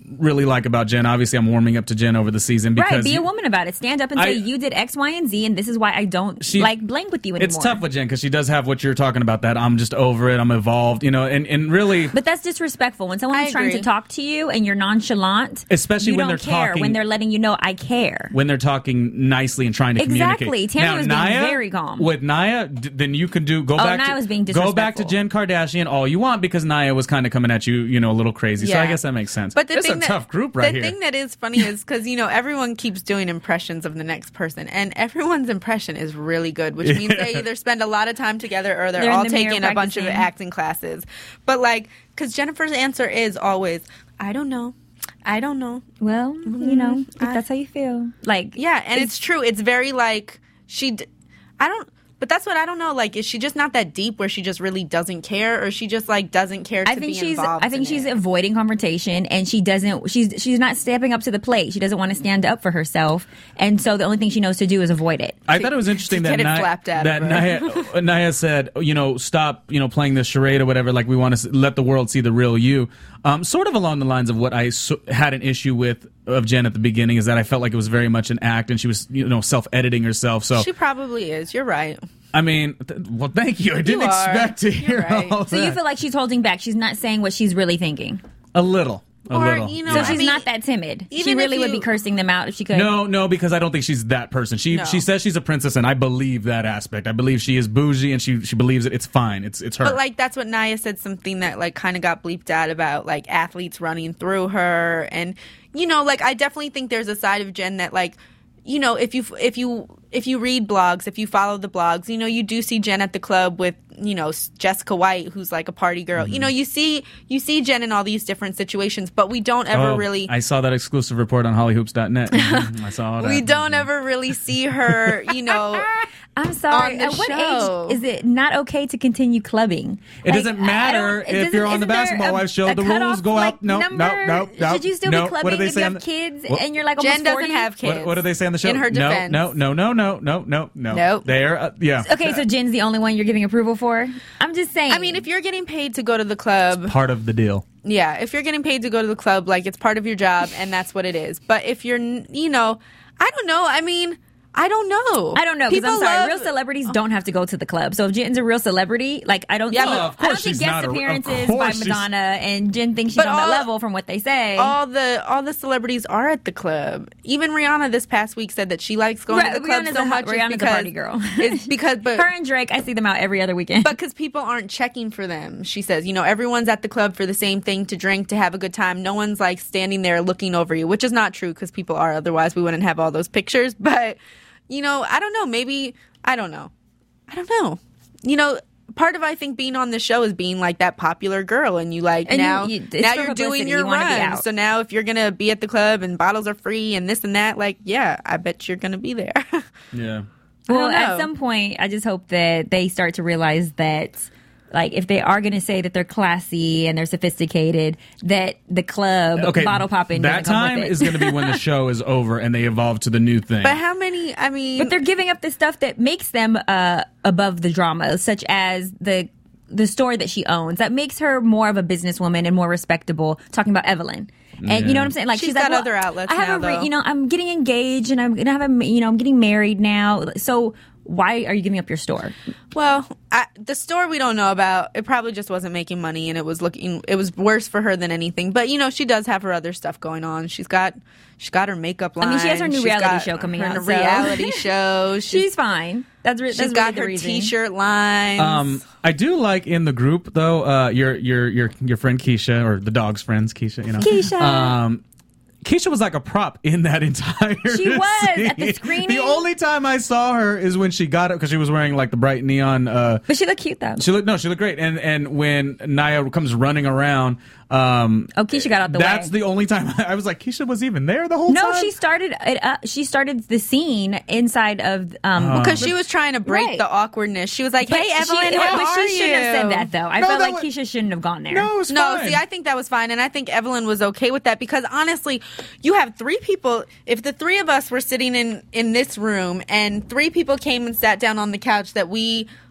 really like about Jen. Obviously, I'm warming up to Jen over the season because right, be you, a woman about it. Stand up and say I, you did X, Y, and Z, and this is why I don't she, like blank with you anymore. It's tough with Jen because she does have what you're talking about. That I'm just over it. I'm evolved, you know, and and really. But that's disrespectful when someone's I trying agree. to talk to you and you're nonchalant. Especially you when don't they're care, talking- when they're letting you know I care. When they're talking nicely and trying to Exactly. communicate. Tammy now, was being Nia, very calm. With Nia, d- then you can do go Oh, back. Nia to, was being go back to disrespectful. Jen Kardashian all you want because Nia was kind of coming at you, you know, a little crazy. So Yeah. I guess that makes sense. But the it's thing a that, tough group right the here. thing that is funny is because, you know, everyone keeps doing impressions of the next person, and everyone's impression is really good, which means they either spend a lot of time together or they're, They're in all the mirror taking a bunch of practicing. acting classes. But, like, because Jennifer's answer is always, I don't know. I don't know. Well, you know, if I- that's how you feel. Like, Yeah, and it's, true. It's very, like, she... D- I don't... But that's what I don't know. Like, is she just not that deep where she just really doesn't care, or she just like doesn't care to I think be she's involved? I think in she's it? avoiding confrontation, and she doesn't she's she's not stepping up to the plate. She doesn't want to stand up for herself, and so the only thing she knows to do is avoid it. I thought it was interesting to that get it Nia, flapped out that of her. Nia, Nia said, you know, stop, you know, playing this charade or whatever. Like we want to let the world see the real you. Um, sort of along the lines of what I so, had an issue with of Jen at the beginning is that I felt like it was very much an act, and she was, you know, self-editing herself. So She probably is. You're right. I mean, th- well, thank you. I didn't You are. expect to You're hear right. all So that. you feel like she's holding back. She's not saying what she's really thinking. a little, a Or, little. you know, So I she's mean, not that timid. She even if really would be you- cursing them out if she could. No, no, because I don't think she's that person. She No. she says she's a princess, and I believe that aspect. I believe she is bougie, and she she believes it. It's fine. It's it's her. But like that's what Nia said, something that like kind of got bleeped out about like athletes running through her, and you know, like I definitely think there's a side of Jen that like, you know, if you if you if you read blogs, if you follow the blogs, you know, you do see Jen at the club with, you know, Jessica White, who's like a party girl. Mm-hmm. You know, you see you see Jen in all these different situations, but we don't ever Oh, really I saw that exclusive report on holly hoops dot net. Mhm, I saw all that. we don't ever really see her, you know. I'm sorry. On the At what show. age is it not okay to continue clubbing? It doesn't I- I matter don't- it if doesn't- you're on the isn't there basketball a- wives show. a The rules cutoff, go like, up. No, no, number? no, no. Should you still no. be clubbing What do they if say you on have the- kids what- and you're like almost Jen doesn't forty? have kids. What, what do they say on the show? In her no, defense. no, no, no, no, no, no, no. Nope. They're uh, yeah. Okay, so Jen's the only one you're giving approval for? I'm just saying. I mean, if you're getting paid to go to the club, Part of the deal. yeah, if you're getting paid to go to the club, like it's part of your job and that's what it is. But if you're, n- you know, I don't know. I mean, I don't know. I don't know because I'm People sorry. love- Real celebrities don't have to go to the club. So if Jen's a real celebrity, like I don't Yeah, see, but of I don't course see she's guest not a- of appearances course by she's- Madonna, and Jen thinks she's But on that all- level from what they say. all the all the celebrities are at the club. Even Rihanna this past week said that she likes going Right, to the club Rihanna's so a- much. is Rihanna's a because, party girl. It's because, but Her and Drake, I see them out every other weekend. but because people aren't checking for them. She says, you know, everyone's at the club for the same thing, to drink, to have a good time. No one's like standing there looking over you, which is not true because people are. Otherwise, we wouldn't have all those pictures. But you know, I don't know. Maybe I don't know. I don't know. You know, part of I think being on the show is being like that popular girl, and you like And you- now you- it's now for you're doing publicity. your You wanna be run. out. So now if you're gonna be at the club and bottles are free and this and that, like yeah, I bet you're gonna be there. Yeah. Well, don't at know. some point, I just hope that they start to realize that, like, if they are going to say that they're classy and they're sophisticated, that the club Okay. bottle popping That doesn't come time with it. is going to be when the show is over and they evolve to the new thing. But how many? I mean, But they're giving up the stuff that makes them uh, above the drama, such as the the store that she owns. That makes her more of a businesswoman and more respectable. Talking about Evelyn. And you know what I'm saying? Like She's she's got like, well, other outlets I have now, a re- though. you know, I'm getting engaged and I'm gonna have a, you know, I'm getting married now. So why are you giving up your store? Well, I, the store we don't know about. It probably just wasn't making money, and it was looking. It was worse for her than anything. But you know, she does have her other stuff going on. She's got, she's got her makeup line. I mean, she has her new She's reality got show coming her out, so- reality show. She's, She's fine. That's, re- she's that's got really the her reason. T-shirt lines. Um, I do like in the group though, uh, your your your your friend Keisha, or the dog's friends, Keisha. You know, Keisha. Um, Keisha was like a prop in that entire. She was, scene. at the screening. The only time I saw her is when she got it because she was wearing like the bright neon. Uh, But she looked cute though. she looked no, she looked great. And and when Nia comes running around, um, Oh, Keisha got out the that's way. the only time I was like, Keisha was even there the whole No, time. she started it. Uh, she started the scene inside of um. because she was trying to break Right. the awkwardness. She was like, but "Hey, she- Evelyn, but how are she you?" shouldn't have said that though. I No, felt that like was- Keisha shouldn't have gone there. no, it was No, fine. see, I think that was fine, and I think Evelyn was okay with that because honestly, you have three people. If the three of us were sitting in in this room and three people came and sat down on the couch that we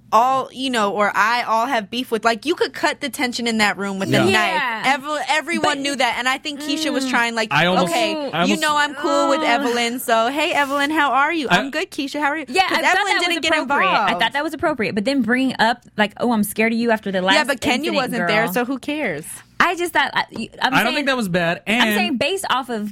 all, you know, or I all have beef with. Like, you could cut the tension in that room with Yeah. a Yeah. knife. Every, everyone But- knew that. And I think Keisha was trying, like, I almost- okay, I almost- you know I'm cool with Evelyn, so, hey, Evelyn, how are you? I- I'm good, Keisha, how are you? Yeah, I 'Cause thought Evelyn that didn't was get appropriate. involved. I thought that was appropriate, but then bring up like, oh, I'm scared of you after the last. Yeah, but Kenya incident, wasn't girl. there, so who cares? I just thought I, I'm I don't saying, think that was bad. And I'm saying based off of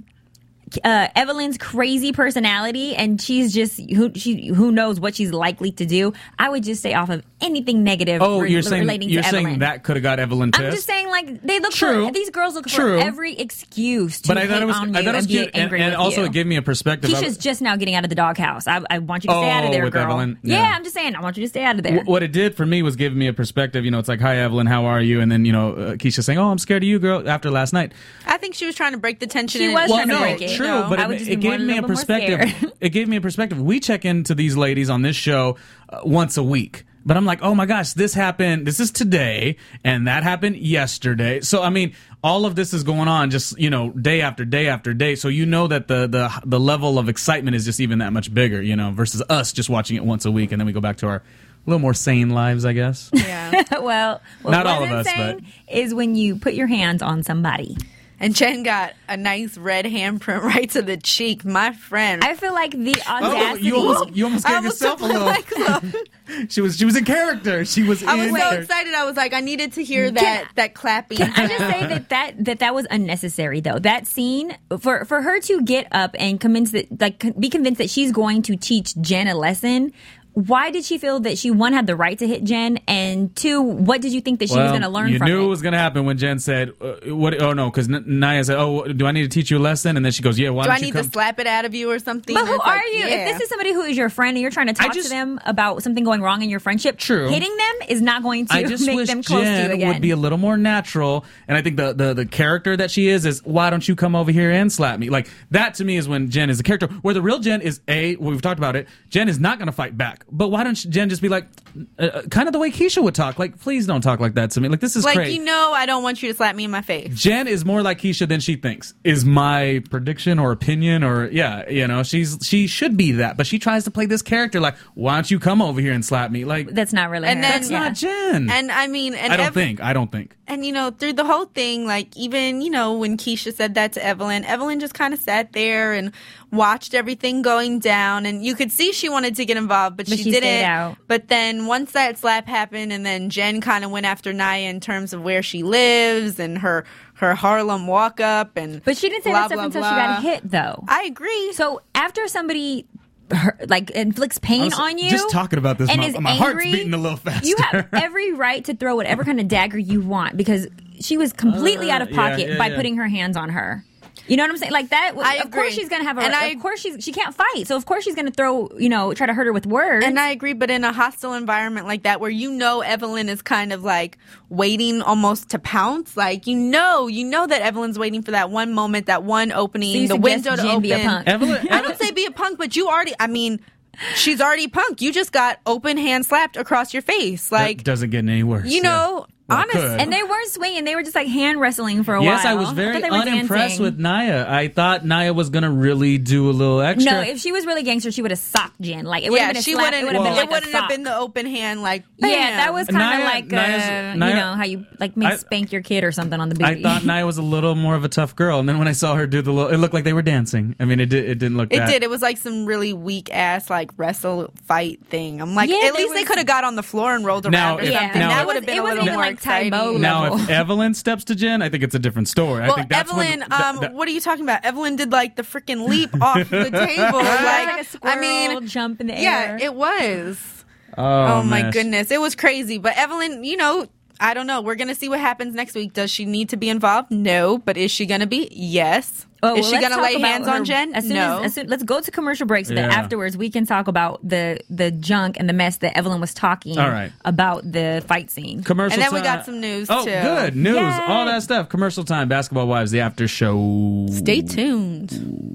uh, Evelyn's crazy personality, and she's just who she who knows what she's likely to do. I would just stay off of anything negative. oh, re- you're saying relating you're to saying Evelyn. that could have got Evelyn pissed. I'm just saying, like they look True. for these girls look True. for every excuse to But I hate thought it was on you I thought it was and be cute, and, angry and with also you. it gave me a perspective. of- Keisha's just now getting out of the doghouse. I, I want you to stay out Oh, of there, with girl. Evelyn? Yeah. Yeah. I'm just saying. I want you to stay out of there. Wh- What it did for me was give me a perspective. You know, it's like, hi, Evelyn, how are you? And then, you know, uh, Keisha saying, oh, I'm scared of you, girl, after last night. I think she was trying to break the tension. She in was it. trying to no, break it. true, No. but I it, would just it be more- gave me a little bit more perspective. scared. It gave me a perspective. We check into these ladies on this show uh, once a week. But I'm like, oh my gosh, this happened. This is today, and that happened yesterday. So I mean, all of this is going on, just you know, day after day after day. So you know that the the the level of excitement is just even that much bigger, you know, versus us just watching it once a week, and then we go back to our little more sane lives, I guess. Yeah. well, what Not all of wasn't us, saying is when you put your hands on somebody. And Jen got a nice red handprint right to the cheek. My friend. I feel like the Oh, audacity. you almost you almost I gave almost yourself a took my little. legs off. She was she was in character. She was. I was in so character. excited. I was like, I needed to hear that that clapping. Can I just say that that, that that was unnecessary though? That scene for for her to get up and convince that like be convinced that she's going to teach Jen a lesson. Why did she feel that she, one, had the right to hit Jen, and two, what did you think that she was Well, going to learn you from knew it? it was going to happen when Jen said, uh, "What? Oh no!" Because N- Naya said, "Oh, do I need to teach you a lesson?" And then she goes, "Yeah, why Do don't I you need come?" to slap it out of you or something? But who It's are like, you? yeah. If this is somebody who is your friend and you're trying to talk just- to them about something going wrong in your friendship, True. hitting them is not going to I just make wish them close Jen to you again. would be a little more natural, and I think the, the the character that she is is why don't you come over here and slap me? Like that to me is when Jen is a character. Where the real Jen is a we've talked about it. Jen is not going to fight back, but why don't Jen just be like, uh, kind of the way Keisha would talk? Like, please don't talk like that to me. Like this is like, crazy. you know, I don't want you to slap me in my face. Jen is more like Keisha than she thinks. Is my prediction or opinion or yeah, you know, she's she should be that, but she tries to play this character like, why don't you come over here and slap me? Like That's not really And her. then- that's Yeah. not Jen. And I mean, and I don't Ev- think. I don't think. And you know, through the whole thing, like even you know when Keisha said that to Evelyn, Evelyn just kind of sat there and watched everything going down, and you could see she wanted to get involved, but, But she, she didn't. stayed out. But then once that slap happened, and then Jen kind of went after Naya in terms of where she lives and her her Harlem walk up, and But she didn't say blah, that stuff blah, until blah. she got hit, though. I agree. So after somebody her, like inflicts I pain was- on you, just talking about this, and my- is my heart's angry, beating a little faster. You have every right to throw whatever kind of dagger you want because she was completely Uh, out of yeah, pocket yeah, by yeah. putting her hands on her. You know what I'm saying? Like that. I of agree. course she's gonna have a. And I- of course she's she can't fight, so of course she's gonna throw. You know, try to hurt her with words. And I agree, but in a hostile environment like that, where you know Evelyn is kind of like waiting almost to pounce, like you know, you know that Evelyn's waiting for that one moment, that one opening, So you the suggest window to Jen open. be a punk? Evelyn, I don't say be a punk, but you already. I mean, she's already punk. You just got open hand slapped across your face, like that doesn't get any worse. you know. Well, it honest, could. And they weren't swinging; they were just like hand wrestling for a Yes, while. I was very thought they were unimpressed dancing. with Naya. I thought Naya was gonna really do a little extra. No, if she was really gangster, she would have socked Jen. Like it would have yeah, been a she slap. wouldn't. It would have been it like a wouldn't have sock. been the open hand, like bam. Yeah, that was kind of Naya- like uh, Naya's- you Naya- know how you like make I- spank your kid or something on the I booty. thought Naya was a little more of a tough girl, and then when I saw her do the little, it looked like they were dancing. I mean, it did. It didn't look. It that. did. It was like some really weak ass like wrestle fight thing. I'm like, Yeah, at there least they was- could have got on the floor and rolled around Now, or if- something. now- that It would have was- been it a wasn't little even more like exciting. Taebo Now, level. if Evelyn steps to Jen, I think it's a different story. I Well, think that's Evelyn, when, um, that- that- what are you talking about? Evelyn did like the freaking leap off the table. It was like, like a squirrel I mean, jump in the yeah, air. it was. oh, Oh, my man. goodness, it was crazy. But Evelyn, you know, I don't know. We're gonna see what happens next week. Does she need to be involved? No, but is she gonna be? Yes. Oh, is well, she let's gonna talk lay about hands her- on Jen? As soon no. as, as soon, let's go to commercial break so that Yeah. afterwards we can talk about the the junk and the mess that Evelyn was talking All right. about the fight scene. Commercial And then we time. got some news, Oh, too. good news! Yay. All that stuff. Commercial time. Basketball Wives. The after show. Stay tuned.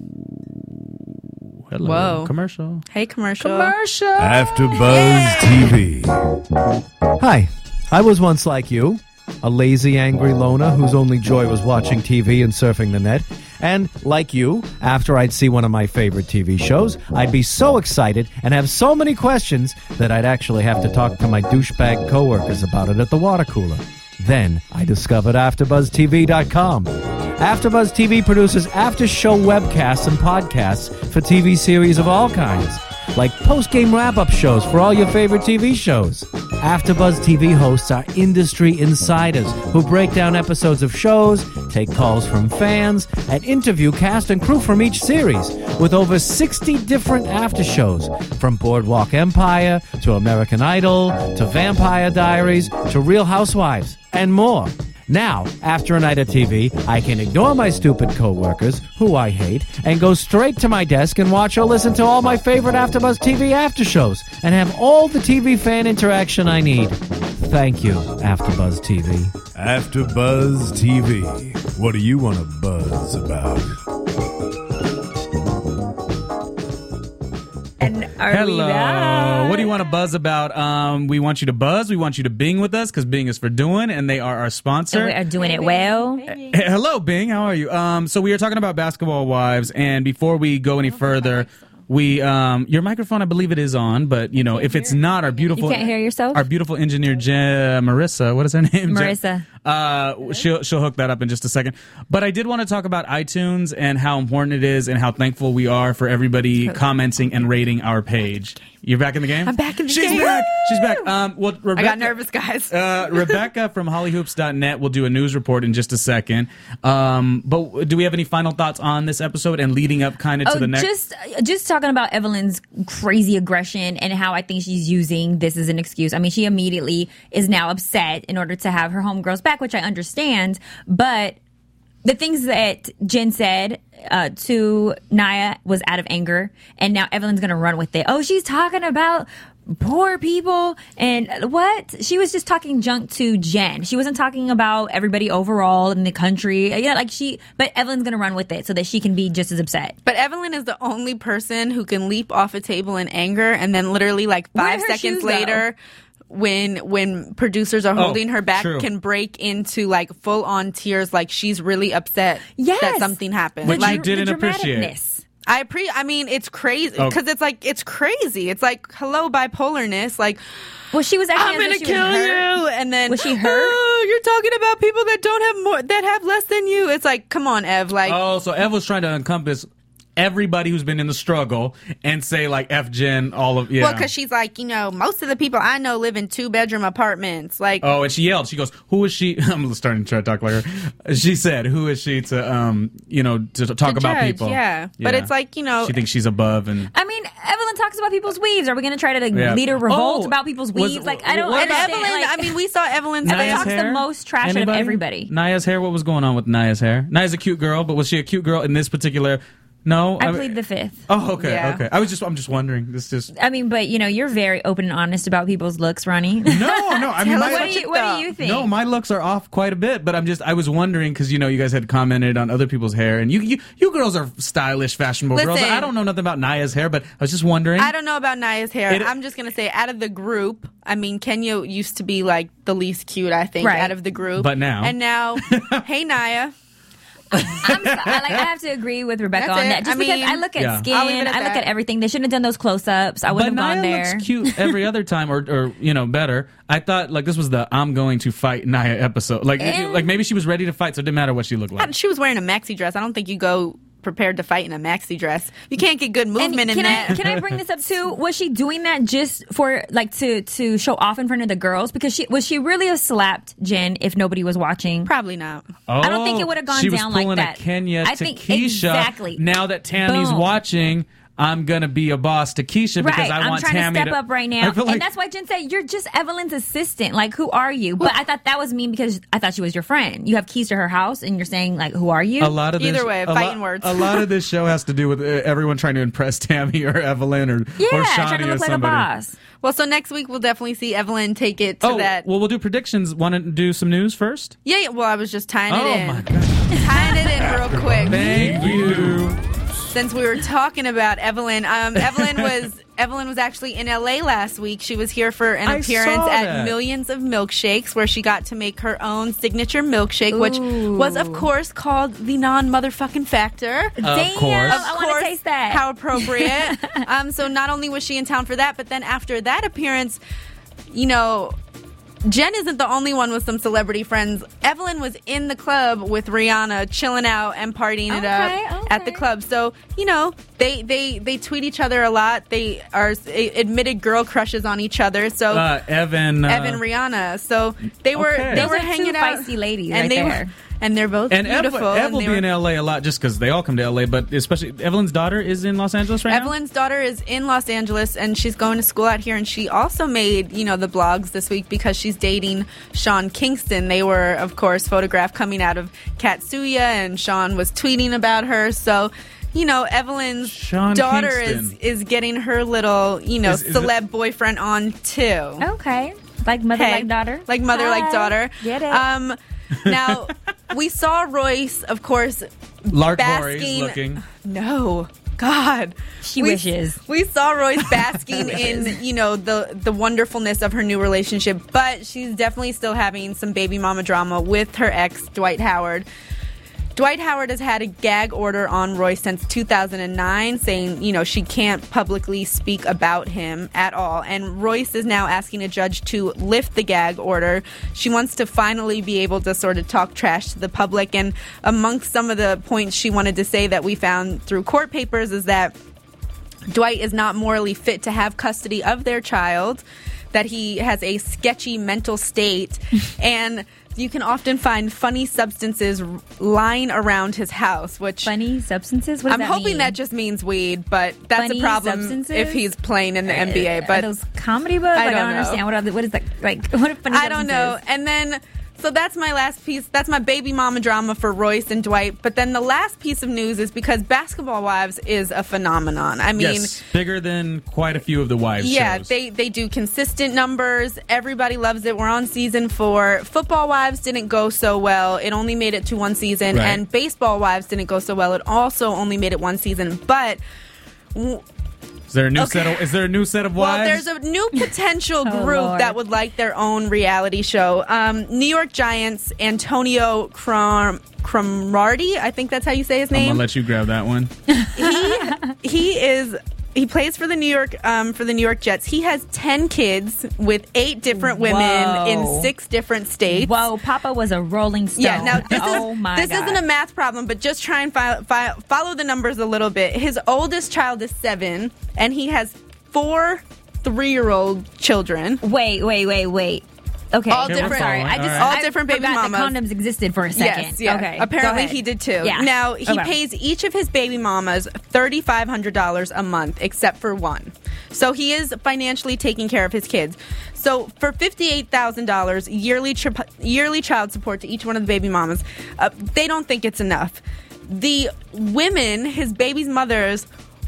Hello. Whoa. Commercial. Hey, commercial. Commercial. AfterBuzz T V. Hi, I was once like you, a lazy, angry loner whose only joy was watching T V and surfing the net. And like you, after I'd see one of my favorite T V shows, I'd be so excited and have so many questions that I'd actually have to talk to my douchebag coworkers about it at the water cooler. Then I discovered after buzz T V dot com. AfterBuzz T V produces after-show webcasts and podcasts for T V series of all kinds, like post-game wrap-up shows for all your favorite T V shows. AfterBuzz T V hosts are industry insiders who break down episodes of shows, take calls from fans, and interview cast and crew from each series, with over sixty different after shows, from Boardwalk Empire to American Idol to Vampire Diaries to Real Housewives, and more. Now, after a night of T V, I can ignore my stupid coworkers, who I hate, and go straight to my desk and watch or listen to all my favorite AfterBuzz T V after shows, and have all the T V fan interaction I need. Thank you, AfterBuzz T V. AfterBuzz T V. What do you want to buzz about? And are Hello. we back? What do you want to buzz about? Um, we want you to buzz. We want you to Bing with us because Bing is for doing, and they are our sponsor. And we are doing it well. Hey, hello, Bing. How are you? Um, so we are talking about Basketball Wives, and before we go any further, we um, your microphone, I believe it is on, but you know, if it's not, our beautiful You can't hear yourself? Our beautiful engineer, Jen, Marissa. What is her name? Marissa. Jen, uh, she'll she'll hook that up in just a second. But I did want to talk about iTunes and how important it is, and how thankful we are for everybody commenting and rating our page. You're back in the game? I'm back in the She's game. back. She's back. Um, well, Rebecca, I got nervous, guys. uh, Rebecca from holly hoops dot net will do a news report in just a second. Um, but do we have any final thoughts on this episode and leading up kind of Oh, to the next? just just talking about Evelyn's crazy aggression and how I think she's using this as an excuse. I mean, she immediately is now upset in order to have her homegirls back, which I understand. But the things that Jen said uh, to Naya was out of anger, and now Evelyn's going to run with it. Oh, she's talking about poor people and what? She was just talking junk to Jen. She wasn't talking about everybody overall in the country. Yeah, like she. But Evelyn's going to run with it so that she can be just as upset. But Evelyn is the only person who can leap off a table in anger, and then literally like Where are five her seconds shoes, later, when when producers are Oh, holding her back, true. can break into like full on tears, like she's really upset Yes. that something happened. Which like you didn't the appreciate. dramaticness. I pre. I mean, it's crazy Oh. because it's like it's crazy. It's like hello bipolarness. Like Well, she was acting I'm as gonna if she kill was hurt. you, and then Was she hurt? Oh, you're talking about people that don't have more, that have less than you. It's like, come on, Ev. Like, Oh, so Ev was trying to encompass everybody who's been in the struggle and say like F Jen, all of yeah. well, because she's like, you know, most of the people I know live in two bedroom apartments. Like, Oh, and she yelled. She goes, "Who is she?" I'm starting to try to talk like her. She said, "Who is she to, um, you know, to, to talk to about judge, people?" Yeah. But it's like, you know, she thinks she's above, and I mean, Evelyn talks about people's weaves. Are we going to try to like, Yeah. lead a revolt Oh, about people's was- weaves? Like, I don't what and about- understand. Evelyn. like- I mean, we saw Evelyn's Evelyn face. talks the most trash out of Anybody? everybody. Naya's hair. What was going on with Naya's hair? Naya's a cute girl, but was she a cute girl in this particular? No, I mean- plead the fifth. Oh, okay, Yeah. okay. I was just, I'm just wondering. This just I mean, but you know, you're very open and honest about people's looks, Ronnie. no, no. I mean, Tell my, us what, what do you, what do you think? no, my looks are off quite a bit, but I'm just, I was wondering because you know, you guys had commented on other people's hair, and you, you, you girls are stylish, fashionable girls. Listen. I don't know nothing about Naya's hair, but I was just wondering. I don't know about Naya's hair. It- I'm just gonna say, out of the group, I mean, Kenya used to be like the least cute, I think, Right. out of the group. But now. and now, hey Naya, I'm so, I, like, I have to agree with Rebecca That's on it. that. Just I because mean, I look at Yeah. skin, I'll leave it at I look that. at everything. They shouldn't have done those close-ups. I But wouldn't have Naya gone there. looks cute every other time, or, or you know, better. I thought like this was the "I'm going to fight Naya" episode. Like, Eh. like maybe she was ready to fight, so it didn't matter what she looked like. she was wearing a maxi dress. I don't think you go prepared to fight in a maxi dress. You can't get good And movement in can that. I can I bring this up too? Was she doing that just for like to to show off in front of the girls? Because she was she really have slapped Jen if nobody was watching? Probably not. Oh, I don't think it would have gone she was down like pulling that. a Kenya I to think- Keisha. exactly. Now that Tammy's Boom. watching, I'm gonna be a boss to Keisha because Right, I I'm want trying Tammy to step to up right now, I feel like and that's why Jen said you're just Evelyn's assistant. Like, who are you? But I thought that was mean because I thought she was your friend. You have keys to her house, and you're saying like, who are you? a lot of this, Either way, a fighting lot, words. A lot of this show has to do with uh, everyone trying to impress Tammy or Evelyn or yeah, or Shawnee trying to or look like a somebody. boss. Well, so next week we'll definitely see Evelyn take it to Oh, that. well, we'll do predictions. Want to do some news first? yeah, yeah. Well, I was just tying it Oh in. my god! Tying it in real quick. Thank you. Since we were talking about Evelyn, um, Evelyn was Evelyn was actually in L A last week. She was here for an I appearance saw at that. Millions of Milkshakes, where she got to make her own signature milkshake, Ooh. which was, of course, called the non-motherfucking Factor. Damn, course. I want to taste that. How appropriate. um, so not only was she in town for that, but then after that appearance, you know, Jen isn't the only one with some celebrity friends. Evelyn was in the club with Rihanna, chilling out and partying it Okay, up okay. at the club. So, you know, they, they, they tweet each other a lot. They are s- admitted girl crushes on each other. So Uh, Evan. Uh, Evan, Rihanna. So they were Okay. they Those were are two hanging out, feisty ladies and right they there. were, and they're both And Ev, beautiful. Ev and will they be were- in L A a lot just because they all come to L A, but especially Evelyn's daughter is in Los Angeles right now? Evelyn's daughter is in Los Angeles, and she's going to school out here. And she also made, you know, the blogs this week because she's dating Sean Kingston. They were, of course, photographed coming out of Katsuya, and Sean was tweeting about her. So, you know, Evelyn's Sean daughter is Kingston. is getting her little, you know, Is- is celeb it- boyfriend on too. Okay. Like mother, Hey, like daughter. like mother, like Hi. daughter. Get it? Um, now we saw Royce, of course, Lark Voorhees basking. looking. No, God, She we, wishes. We saw Royce basking in, you know, the the wonderfulness of her new relationship, but she's definitely still having some baby mama drama with her ex, Dwight Howard. Dwight Howard has had a gag order on Royce since two thousand nine, saying, you know, she can't publicly speak about him at all. And Royce is now asking a judge to lift the gag order. She wants to finally be able to sort of talk trash to the public. And amongst some of the points she wanted to say that we found through court papers is that Dwight is not morally fit to have custody of their child, that he has a sketchy mental state, and you can often find funny substances r- lying around his house, which Funny substances? What does I'm that hoping mean? that just means weed, but that's Funny a problem substances? if he's playing in the N B A. Are But those comedy books? I Like, I don't don't know. understand. What, are the, what is that? Like, what are funny I don't know. substances? And then, so that's my last piece. That's my baby mama drama for Royce and Dwight. But then the last piece of news is because Basketball Wives is a phenomenon. I mean, Yes, bigger than quite a few of the wives yeah, shows. they they do consistent numbers. Everybody loves it. We're on season four. Football Wives didn't go so well. It only made it to one season. Right. And Baseball Wives didn't go so well. It also only made it one season. But w- Is there a new Okay. set of Is there a new set of well, wives? there's a new potential Oh, group Lord. that would like their own reality show. Um, New York Giants Antonio Crom- Cromartie, I think that's how you say his I'm name. gonna let you grab that one. he is he plays for the New York um, for the New York Jets. He has ten kids with eight different women Whoa. in six different states. Whoa, Papa was a rolling stone. Yeah, now this oh is my this God. isn't a math problem, but just try and fi- fi- follow the numbers a little bit. His oldest child is seven, and he has four three-year-old children. Wait, wait, wait, wait. Okay, All I'm different- sorry. I all just right. All I different baby forgot mamas. that condoms existed for a second. Yes, yeah. Okay, go Apparently ahead. he did too. Yeah. Now he Okay. pays each of his baby mamas thirty-five hundred dollars a month, except for one. So he is financially taking care of his kids. So for fifty-eight thousand dollars yearly tri- yearly child support to each one of the baby mamas, uh, they don't think it's enough. The women, his baby's mothers,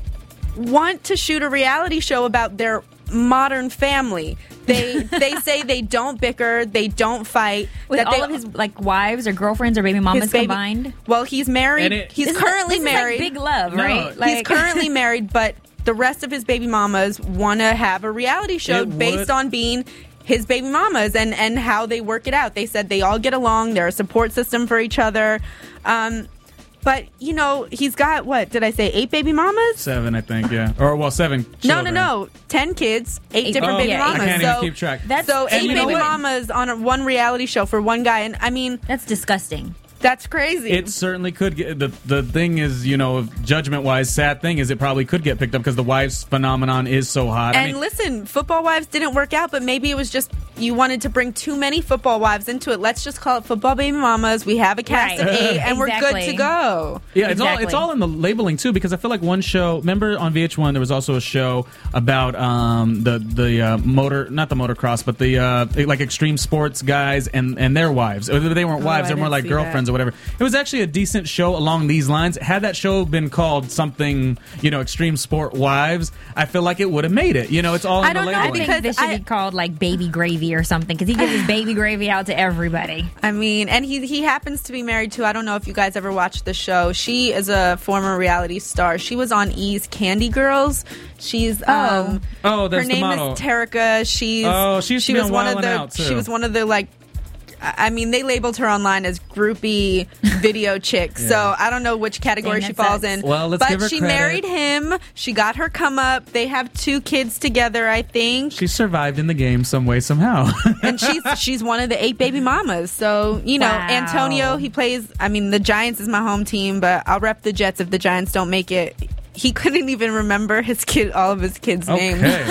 want to shoot a reality show about their modern family. They they say they don't bicker, they don't fight. With that all they, of his like wives or girlfriends or baby mamas his baby- combined. Well, he's married. And it- he's This is- currently this is married. like Big Love, No, right? he's Like, he's currently married, but the rest of his baby mamas want to have a reality show It would- based on being his baby mamas and, and how they work it out. They said they all get along. They're a support system for each other. Um, but, you know, he's got, what, did I say, eight baby mamas? Seven, I think, yeah. Or, well, seven No, children. no, no. Ten kids, eight, Eight- different oh, baby yeah, mamas. I can't so, even keep track. That's so and eight you know baby what? mamas on a, one reality show for one guy. And, I mean, That's disgusting. that's crazy. It certainly could get the the thing is, you know, judgment wise, sad thing is it probably could get picked up because the wives phenomenon is so hot. I And mean, listen, Football Wives didn't work out, but maybe it was just you wanted to bring too many football wives into it. Let's just call it Football Baby Mamas. We have a cast Right. of eight, and we're good Exactly. to go. yeah, it's all Exactly. it's all in the labeling too because I feel like one show. Remember on V H one there was also a show about um, the the uh, motor, not the motocross, but the uh, like extreme sports guys and and their wives. Or They weren't Oh, wives; I they're more didn't like see girlfriends that. or whatever. It was actually a decent show along these lines. Had that show been called something, you know, Extreme Sport Wives, I feel like it would have made it. You know, it's all I in the don't know, I labeling. think because this should I- be called like Baby Gravy gravy or something because he gives his baby gravy out to everybody. I mean, and he he happens to be married to, I don't know if you guys ever watched the show. She is a former reality star. She was on E's Candy Girls. She's um Oh, that's her the name model. is Terica. She's Oh, she used to be was on one Wild of 'N the Out, too. she was one of the like I mean, they labeled her online as groupie video chick. Yeah. So I don't know which category Dang, she that falls sucks. in. Well, let's but give her she credit. married him. She got her come up. They have two kids together, I think. She survived in the game some way, somehow. And she's she's one of the eight baby mamas. So, you know, Wow. Antonio, he plays, I mean, the Giants is my home team, but I'll rep the Jets if the Giants don't make it. He couldn't even remember his kid, all of his kids' names Okay.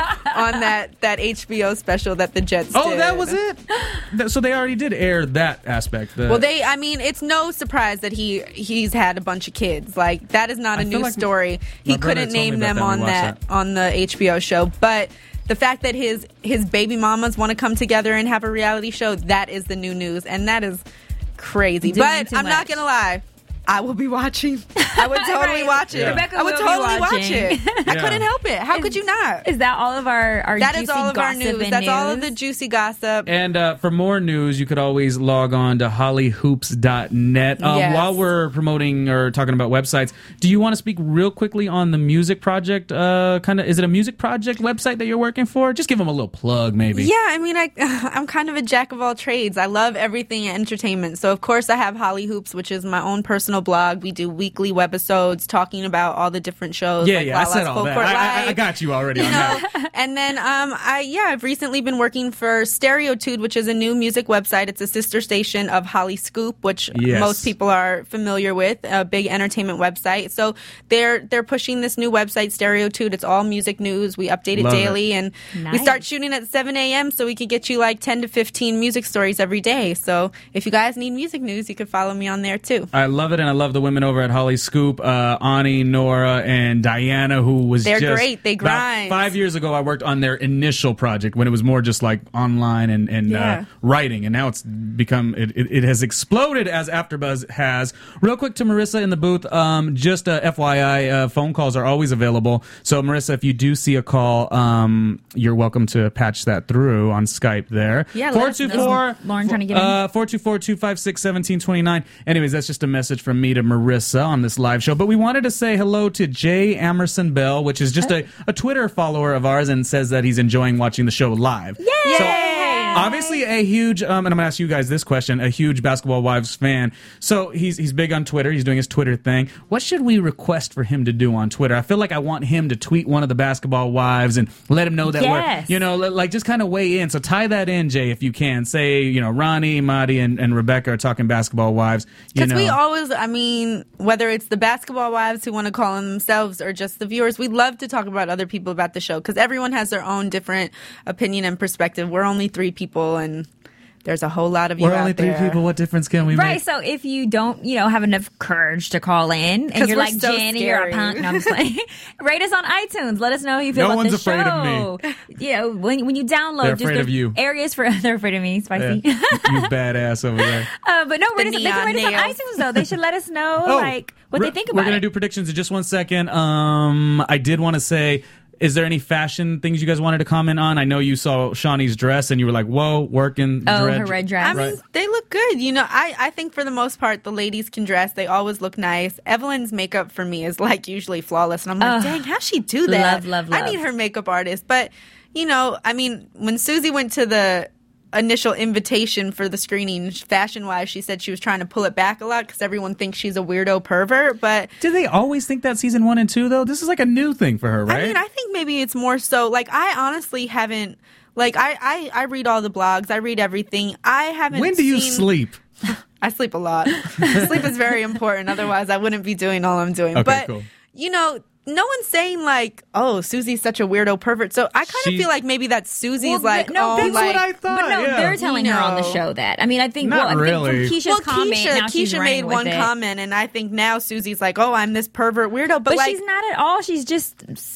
on that, that H B O special that the Jets Oh, did. that was it? Th- So they already did air that aspect. The- Well, they, I mean, it's no surprise that he he's had a bunch of kids. Like, that is not a I feel new like story. my He brother couldn't told me name about them that when on we watched that, that. on the H B O show. But the fact that his his baby mamas want to come together and have a reality show, that is the new news. And that is crazy. Doing But too I'm not much. going to lie. I will be watching. I would totally Right. watch it. Yeah. Rebecca I would will be totally watch watching. it. I Yeah. couldn't help it. How could you not? Is that all of our, our That juicy is all of our gossip news. and That's all of news? the juicy gossip. And uh, for more news, you could always log on to holly hoops dot net. Um, Yes. While we're promoting or talking about websites, do you want to speak real quickly on the music project? Uh, kind of, is it a music project website that you're working for? Just give them a little plug, maybe. Yeah, I mean, I, I'm kind of a jack of all trades. I love everything in entertainment. So, of course, I have Holly Hoops, which is my own personal blog. We do weekly webisodes talking about all the different shows. Yeah, like yeah, I Lala's said all Full that. Court I, I, I Live. got you already on You that. know, and then um, I yeah, I've recently been working for Stereotude, which is a new music website. It's a sister station of Holly Scoop, which Yes. most people are familiar with, a big entertainment website. So they're they're pushing this new website, Stereotude. It's all music news. We update it Love it. daily, and we Nice. start shooting at seven a.m. so we could get you like ten to fifteen music stories every day. So if you guys need music news, you can follow me on there too. I love it, and I love the women over at Holly Scoop, uh, Ani, Nora, and Diana, who was They're just great. They about grind. Five years ago, I worked on their initial project when it was more just like online and, and Yeah. uh, writing, and now it's become it, it, it has exploded as AfterBuzz has. Real quick to Marissa in the booth, um, just uh, F Y I, uh, phone calls are always available. So Marissa, if you do see a call, um, you're welcome to patch that through on Skype there. Yeah, let four us two know. four Is Lauren trying to get in? uh, four two four, two five six, one seven two nine. Anyways, that's just a message from me to Marissa on this live show. But we wanted to say hello to Jay Amerson Bell, which is just a, a Twitter follower of ours, and says that he's enjoying watching the show live. Yay! So, obviously a huge, um, and I'm going to ask you guys this question, a huge Basketball Wives fan. So he's he's big on Twitter. He's doing his Twitter thing. What should we request for him to do on Twitter? I feel like I want him to tweet one of the Basketball Wives and let him know that Yes. we're, you know, like just kind of weigh in. So tie that in, Jay, if you can. Say, you know, Ronnie, Madi, and, and Rebecca are talking Basketball Wives. You Because know. we always, I mean, whether it's the basketball wives who want to call them themselves or just the viewers, we love to talk about other people about the show because everyone has their own different opinion and perspective. We're only three people, and there's a whole lot of you We're out only three there. people. What difference can we Right, make? so if you don't, you know, have enough courage to call in, and 'Cause you're we're like, so Jen, you're a scary. punk, no, I'm just playing. Rate us on iTunes. Let us know how you feel No about one's the afraid show. of me. You know, when when you download, They're just afraid there's of you. areas for they're afraid of me, spicy. Yeah. You badass over there. uh, but no, rate us, The they can rate us on neon iTunes nails. though. They should let us know Oh, like what we're- they think We're about gonna it. do predictions in just one second. Um, I did want to say, is there any fashion things you guys wanted to comment on? I know you saw Shawnee's dress and you were like, "Whoa, working." Oh, dread- her red dress. I mean, they look good. You know, I, I think for the most part, the ladies can dress. They always look nice. Evelyn's makeup for me is like usually flawless. And I'm like, Ugh. dang, how'd she do that? Love, love, I love. need her makeup artist. But, you know, I mean, when Susie went to the initial invitation for the screening, fashion-wise, she said she was trying to pull it back a lot because everyone thinks she's a weirdo pervert. But Did they always think that season one and two though? This is like a new thing for her, right? I mean, I think maybe it's more so like I honestly haven't. Like I, I, I read all the blogs. I read everything. I haven't. when do you seen- sleep? I sleep a lot. Sleep is very important. Otherwise, I wouldn't be doing all I'm doing. Okay, but, cool. you know, no one's saying like, oh, Susie's such a weirdo pervert. So I kind of She- feel like maybe that's Susie's Well, like, th- no, oh, that's like, what I thought. But no, yeah. they're telling You her on the know. show that. I mean, I think, Not well, I think really. from Keisha's well, comment, Keisha, now she's Keisha running made with one it. comment, and I think now Susie's like, oh, I'm this pervert weirdo. But, But like, she's not at all. She's just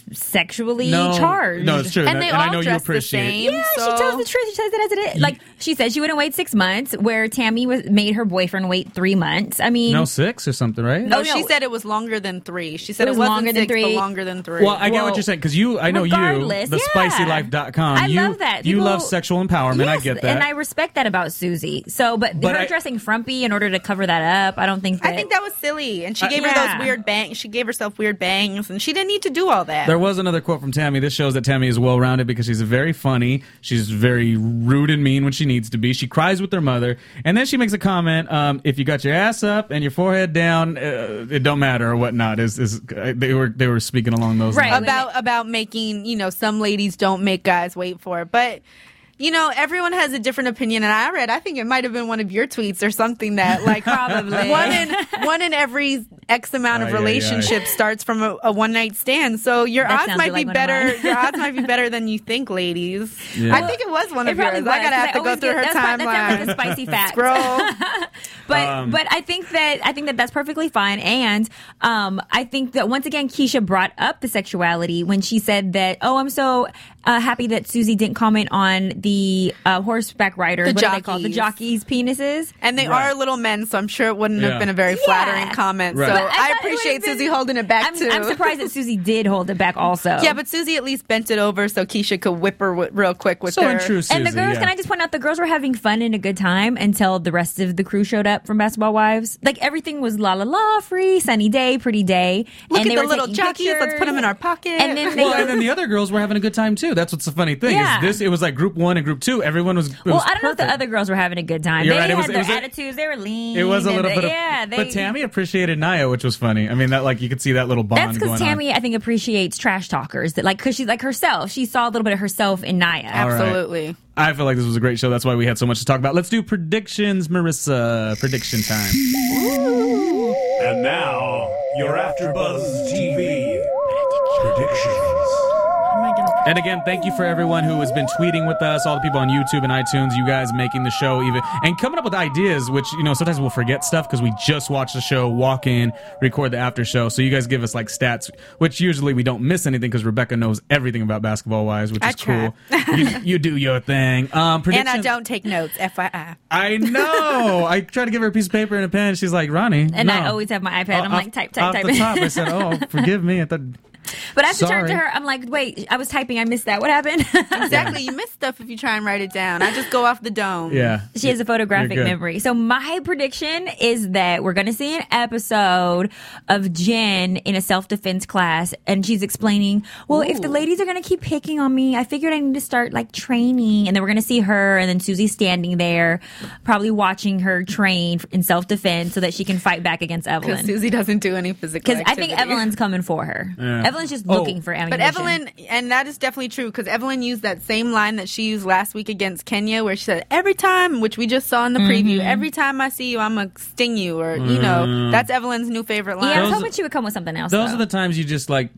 sexually No, charged. no, it's true. And That- they and all I know you dress the appreciate. same. Yeah, so- she tells the truth. She says it as it is. Like she said, she wouldn't wait six months, where Tammy was made her boyfriend wait three months. I mean, No, six or something, right? No, Oh, she no. said it was longer than three. She said It it, was wasn't longer than six, three. but longer than three. Well, I get Well, what you're saying because you, I know you, regardless, the yeah. spicy life dot com. I you, love that. You People- love sexual empowerment. I Yes, get that. and I respect that about Susie. So, but, But her I- dressing frumpy in order to cover that up, I don't think. That, I think that was silly, and she Uh, gave her yeah. those weird bangs. She gave herself weird bangs, and she didn't need to do all that. There was another quote from Tammy. This shows that Tammy is well-rounded because she's very funny. She's very rude and mean when she needs to be. She cries with her mother, and then she makes a comment: um, "If you got your ass up and your forehead down, uh, it don't matter or whatnot." Is is uh, they were they were speaking along those Right. lines. about about making, you know, some ladies don't make guys wait for it, but. You know, everyone has a different opinion, and I read. I think it might have been one of your tweets or something that, like, Probably. one in one in every X amount of Ay, ay, ay. relationships starts from a, a one night stand. So your That odds sounds might like be one of better. mine. Your odds might be better than you think, ladies. Yeah. I think it was one It of yours. probably was. I gotta 'cause have to go always through get- her that's pro- timeline. That sounds like a spicy fact. Scroll. But Um, but I think that I think that that's perfectly fine, and um, I think that once again Keisha brought up the sexuality when she said that, oh, I'm so uh, happy that Susie didn't comment on the uh, horseback riders, The what are they called, the jockeys. jockeys' penises. And they Right. are little men, so I'm sure it wouldn't Yeah. have been a very Yeah. flattering comment. Right. So But I I, thought it appreciate would've been- Susie holding it back I'm, too. I'm surprised that Susie did hold it back also. Yeah, but Susie at least bent it over so Keisha could whip her w- real quick with so her. in true Susie, And the girls, yeah. can I just point out, the girls were having fun and a good time until the rest of the crew showed up from Basketball Wives. Like everything was la la la, free, sunny day, pretty day. Look and at they the were little taking jockeys. Let's put pictures. them in our pocket. And then they Well, and then the other girls were having a good time too. That's what's the funny thing. Yeah. Is this? It was like group one and group two. Everyone was. It Well, was I don't know if perfect. the other girls were having a good time. You're they right, it had was- it their was a- attitudes. They were lean. It was a and little they- bit of, yeah. They, but Tammy appreciated Naya, which was funny. I mean, that like you could see that little bond That's going because Tammy, I think, appreciates trash talkers. That like, because she's like herself. She saw a little bit of herself in Naya. All right. Absolutely. I feel like this was a great show. That's why we had so much to talk about. Let's do predictions, Marissa. Prediction time. And now, your AfterBuzz T V predictions. And again, thank you for everyone who has been tweeting with us, all the people on YouTube and iTunes, you guys making the show even, and coming up with ideas, which, you know, sometimes we'll forget stuff because we just watch the show, walk in, record the after show. So you guys give us like stats, which usually we don't miss anything because Rebecca knows everything about Basketball Wives, which I is cool. you, you do your thing. Um, And predictions. I don't take notes, F Y I. I know. I tried to give her a piece of paper and a pen. She's like, Ronnie. And no. I always have my iPad. I'm Off- like, type, type, off type. the top. I said, oh, forgive me. I thought. But I have to turn Sorry. to her. I'm like, wait, I was typing. I missed that. What happened? Exactly. You miss stuff if you try and write it down. I just go off the dome. Yeah. She has a photographic You're good. memory. So my prediction is that we're going to see an episode of Jen in a self-defense class, and she's explaining, well, if the ladies are going to keep picking on me, I figured I need to start like training. And then we're going to see her, and then Susie standing there, probably watching her train in self-defense so that she can fight back against Because Evelyn. Susie doesn't do any physical Because I activity. think Evelyn's coming for her. Yeah. Evelyn's just Oh, looking for ammunition. But Evelyn, and that is definitely true, because Evelyn used that same line that she used last week against Kenya, where she said, every time, which we just saw in the preview, Mm-hmm. every time I see you, I'm going to sting you, or, you know, that's Evelyn's new favorite line. Yeah, I was Those- hoping she would come with something else. Those though. are the times you just like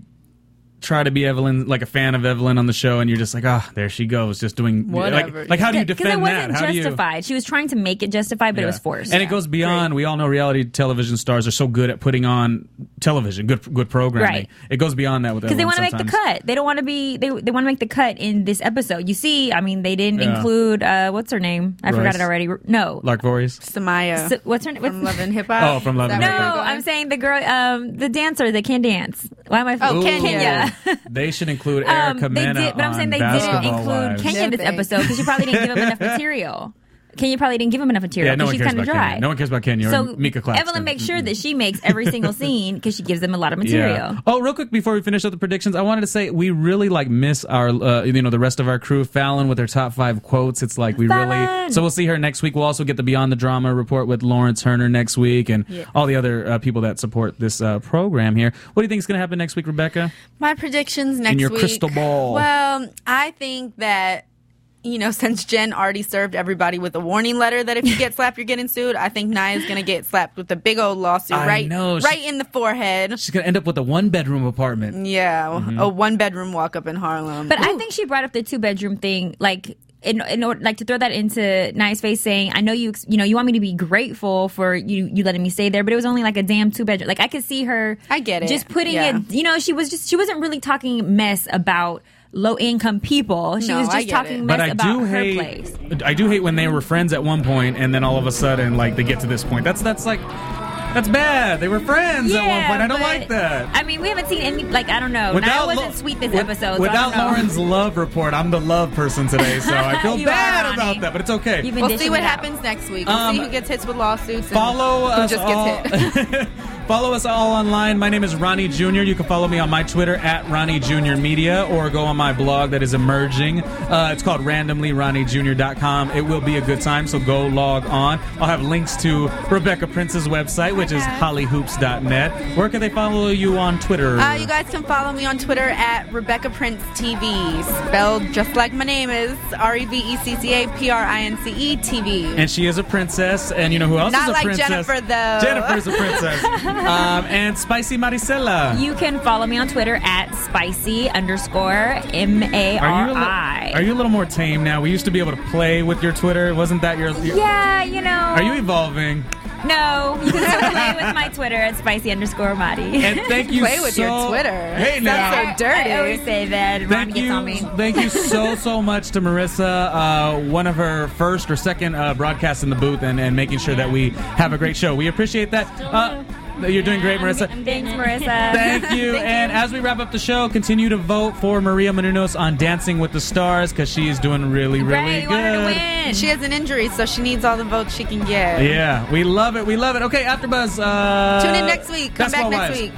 try to be Evelyn, like a fan of Evelyn on the show, and you're just like, oh, there she goes, just doing Whatever. Like, like how do you Because defend it wasn't that? How do you? justified. She was trying to make it justified, but it Yeah. was forced. And it goes beyond. We all know reality television stars are so good at putting on television, good good programming. Right. It goes beyond that with Because they want to make the cut. They don't want to be. They they want to make the cut in this episode. You see, I mean, they didn't Yeah. include uh, what's her name? I forgot Royce? it already. No, Lark Voorhees. Samaya So- what's her name? from Love and Hip Hop. Oh, from Love Is and that Hip where Hop. No, we're going? I'm saying the girl, um, the dancer that can dance. Why am I? Oh, Kenya. They should include Um, Erica they Mena did, but I'm on saying they didn't Basketball include Wives. Kenya in this No thanks. episode because you probably didn't give him enough material. Kenya probably didn't give him enough material Yeah, no because one she's cares kind of about dry. Kenya. No one cares about Kenya or So Mika Claxton. Evelyn makes sure that she makes every single scene because she gives them a lot of material. Yeah. Oh, real quick before we finish up the predictions, I wanted to say we really like miss our, uh, you know, the rest of our crew. Fallon with her top five quotes. It's like we really. Fallon! So we'll see her next week. We'll also get the Beyond the Drama report with Lawrence Herner next week, and Yeah. all the other uh, people that support this uh, program here. What do you think is going to happen next week, Rebecca? My predictions next your week. crystal ball. Well, I think that, you know, since Jen already served everybody with a warning letter that if you get slapped, you're getting sued, I think Naya's going to get slapped with a big old lawsuit I right, know. She- right in the forehead. She's going to end up with a one bedroom apartment. Yeah, Mm-hmm. a one bedroom walk up in Harlem. But I think she brought up the two bedroom thing. Like, in, in order, like to throw that into Nia's face, saying, "I know you, you know, you want me to be grateful for you, you letting me stay there, but it was only like a damn two bedroom." Like I could see her, I get it, just putting yeah. it. You know, she was just she wasn't really talking mess about low income people. She No, was I just get talking it. mess But I about do her hate, place. I do hate when they were friends at one point, and then all of a sudden, like they get to this point. That's that's like. That's bad. They were friends at one point. I don't but, like that. I mean, we haven't seen any. Like I don't know. Nia wasn't Lo- sweet this with- episode. Without so I don't know. Lauren's love report, I'm the love person today, so I feel You bad are, about Ronnie. that. But it's okay. You've been We'll dishing see what it out. happens next week. We'll Um, see who gets hit with lawsuits. And Follow who us just all. gets hit. Follow us all online. My name is Ronnie Junior You can follow me on my Twitter at Ronnie Junior Media, or go on my blog that is emerging. Uh, it's called randomly ronnie junior dot com. It will be a good time, so go log on. I'll have links to Rebecca Prince's website, which is holly hoops dot net. Where can they follow you on Twitter? Uh, you guys can follow me on Twitter at Rebecca Prince T V, spelled just like my name is, R E V E C C A P R I N C E T V. And she is a princess, and you know who else Not is a like princess? Jennifer, though. Jennifer's a princess. um, and Spicy Maricela. You can follow me on Twitter at spicy underscore M A Are R you, a li- I. are you a little more tame now? We used to be able to play with your Twitter. Wasn't that your... your Yeah, you know. Are you evolving? No, you can still play with my Twitter at spicy underscore Madi. And thank you Play with so... your Twitter. Hey, now. Sounds so dirty. I always say that. Ron Thank gets you, on me. thank you so, so much to Marissa, uh, one of her first or second uh, broadcasts in the booth, and, and making sure that we have a great show. We appreciate that. Uh, you're doing great, Marissa. Thanks, Marissa. Thank you. And as we wrap up the show, continue to vote for Maria Menounos on Dancing with the Stars, because she is doing really, really Right, good. want her to win. She has an injury, so she needs all the votes she can get. Yeah, we love it. We love it. Okay, AfterBuzz. Uh, Tune in next week. Come Basketball back next Wives. week.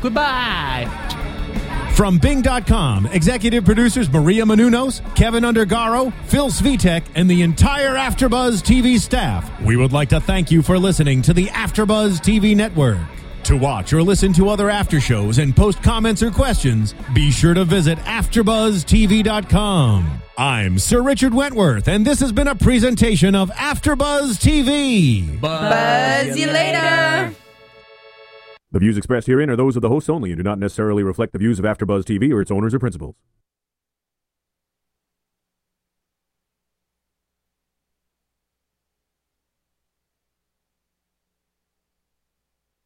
Goodbye. From Bing dot com, executive producers Maria Menounos, Kevin Undergaro, Phil Svitek, and the entire AfterBuzz T V staff, we would like to thank you for listening to the AfterBuzz T V network. To watch or listen to other after shows and post comments or questions, be sure to visit after buzz T V dot com. I'm Sir Richard Wentworth, and this has been a presentation of AfterBuzz T V. Buzz you later. The views expressed herein are those of the hosts only and do not necessarily reflect the views of AfterBuzz T V or its owners or principals.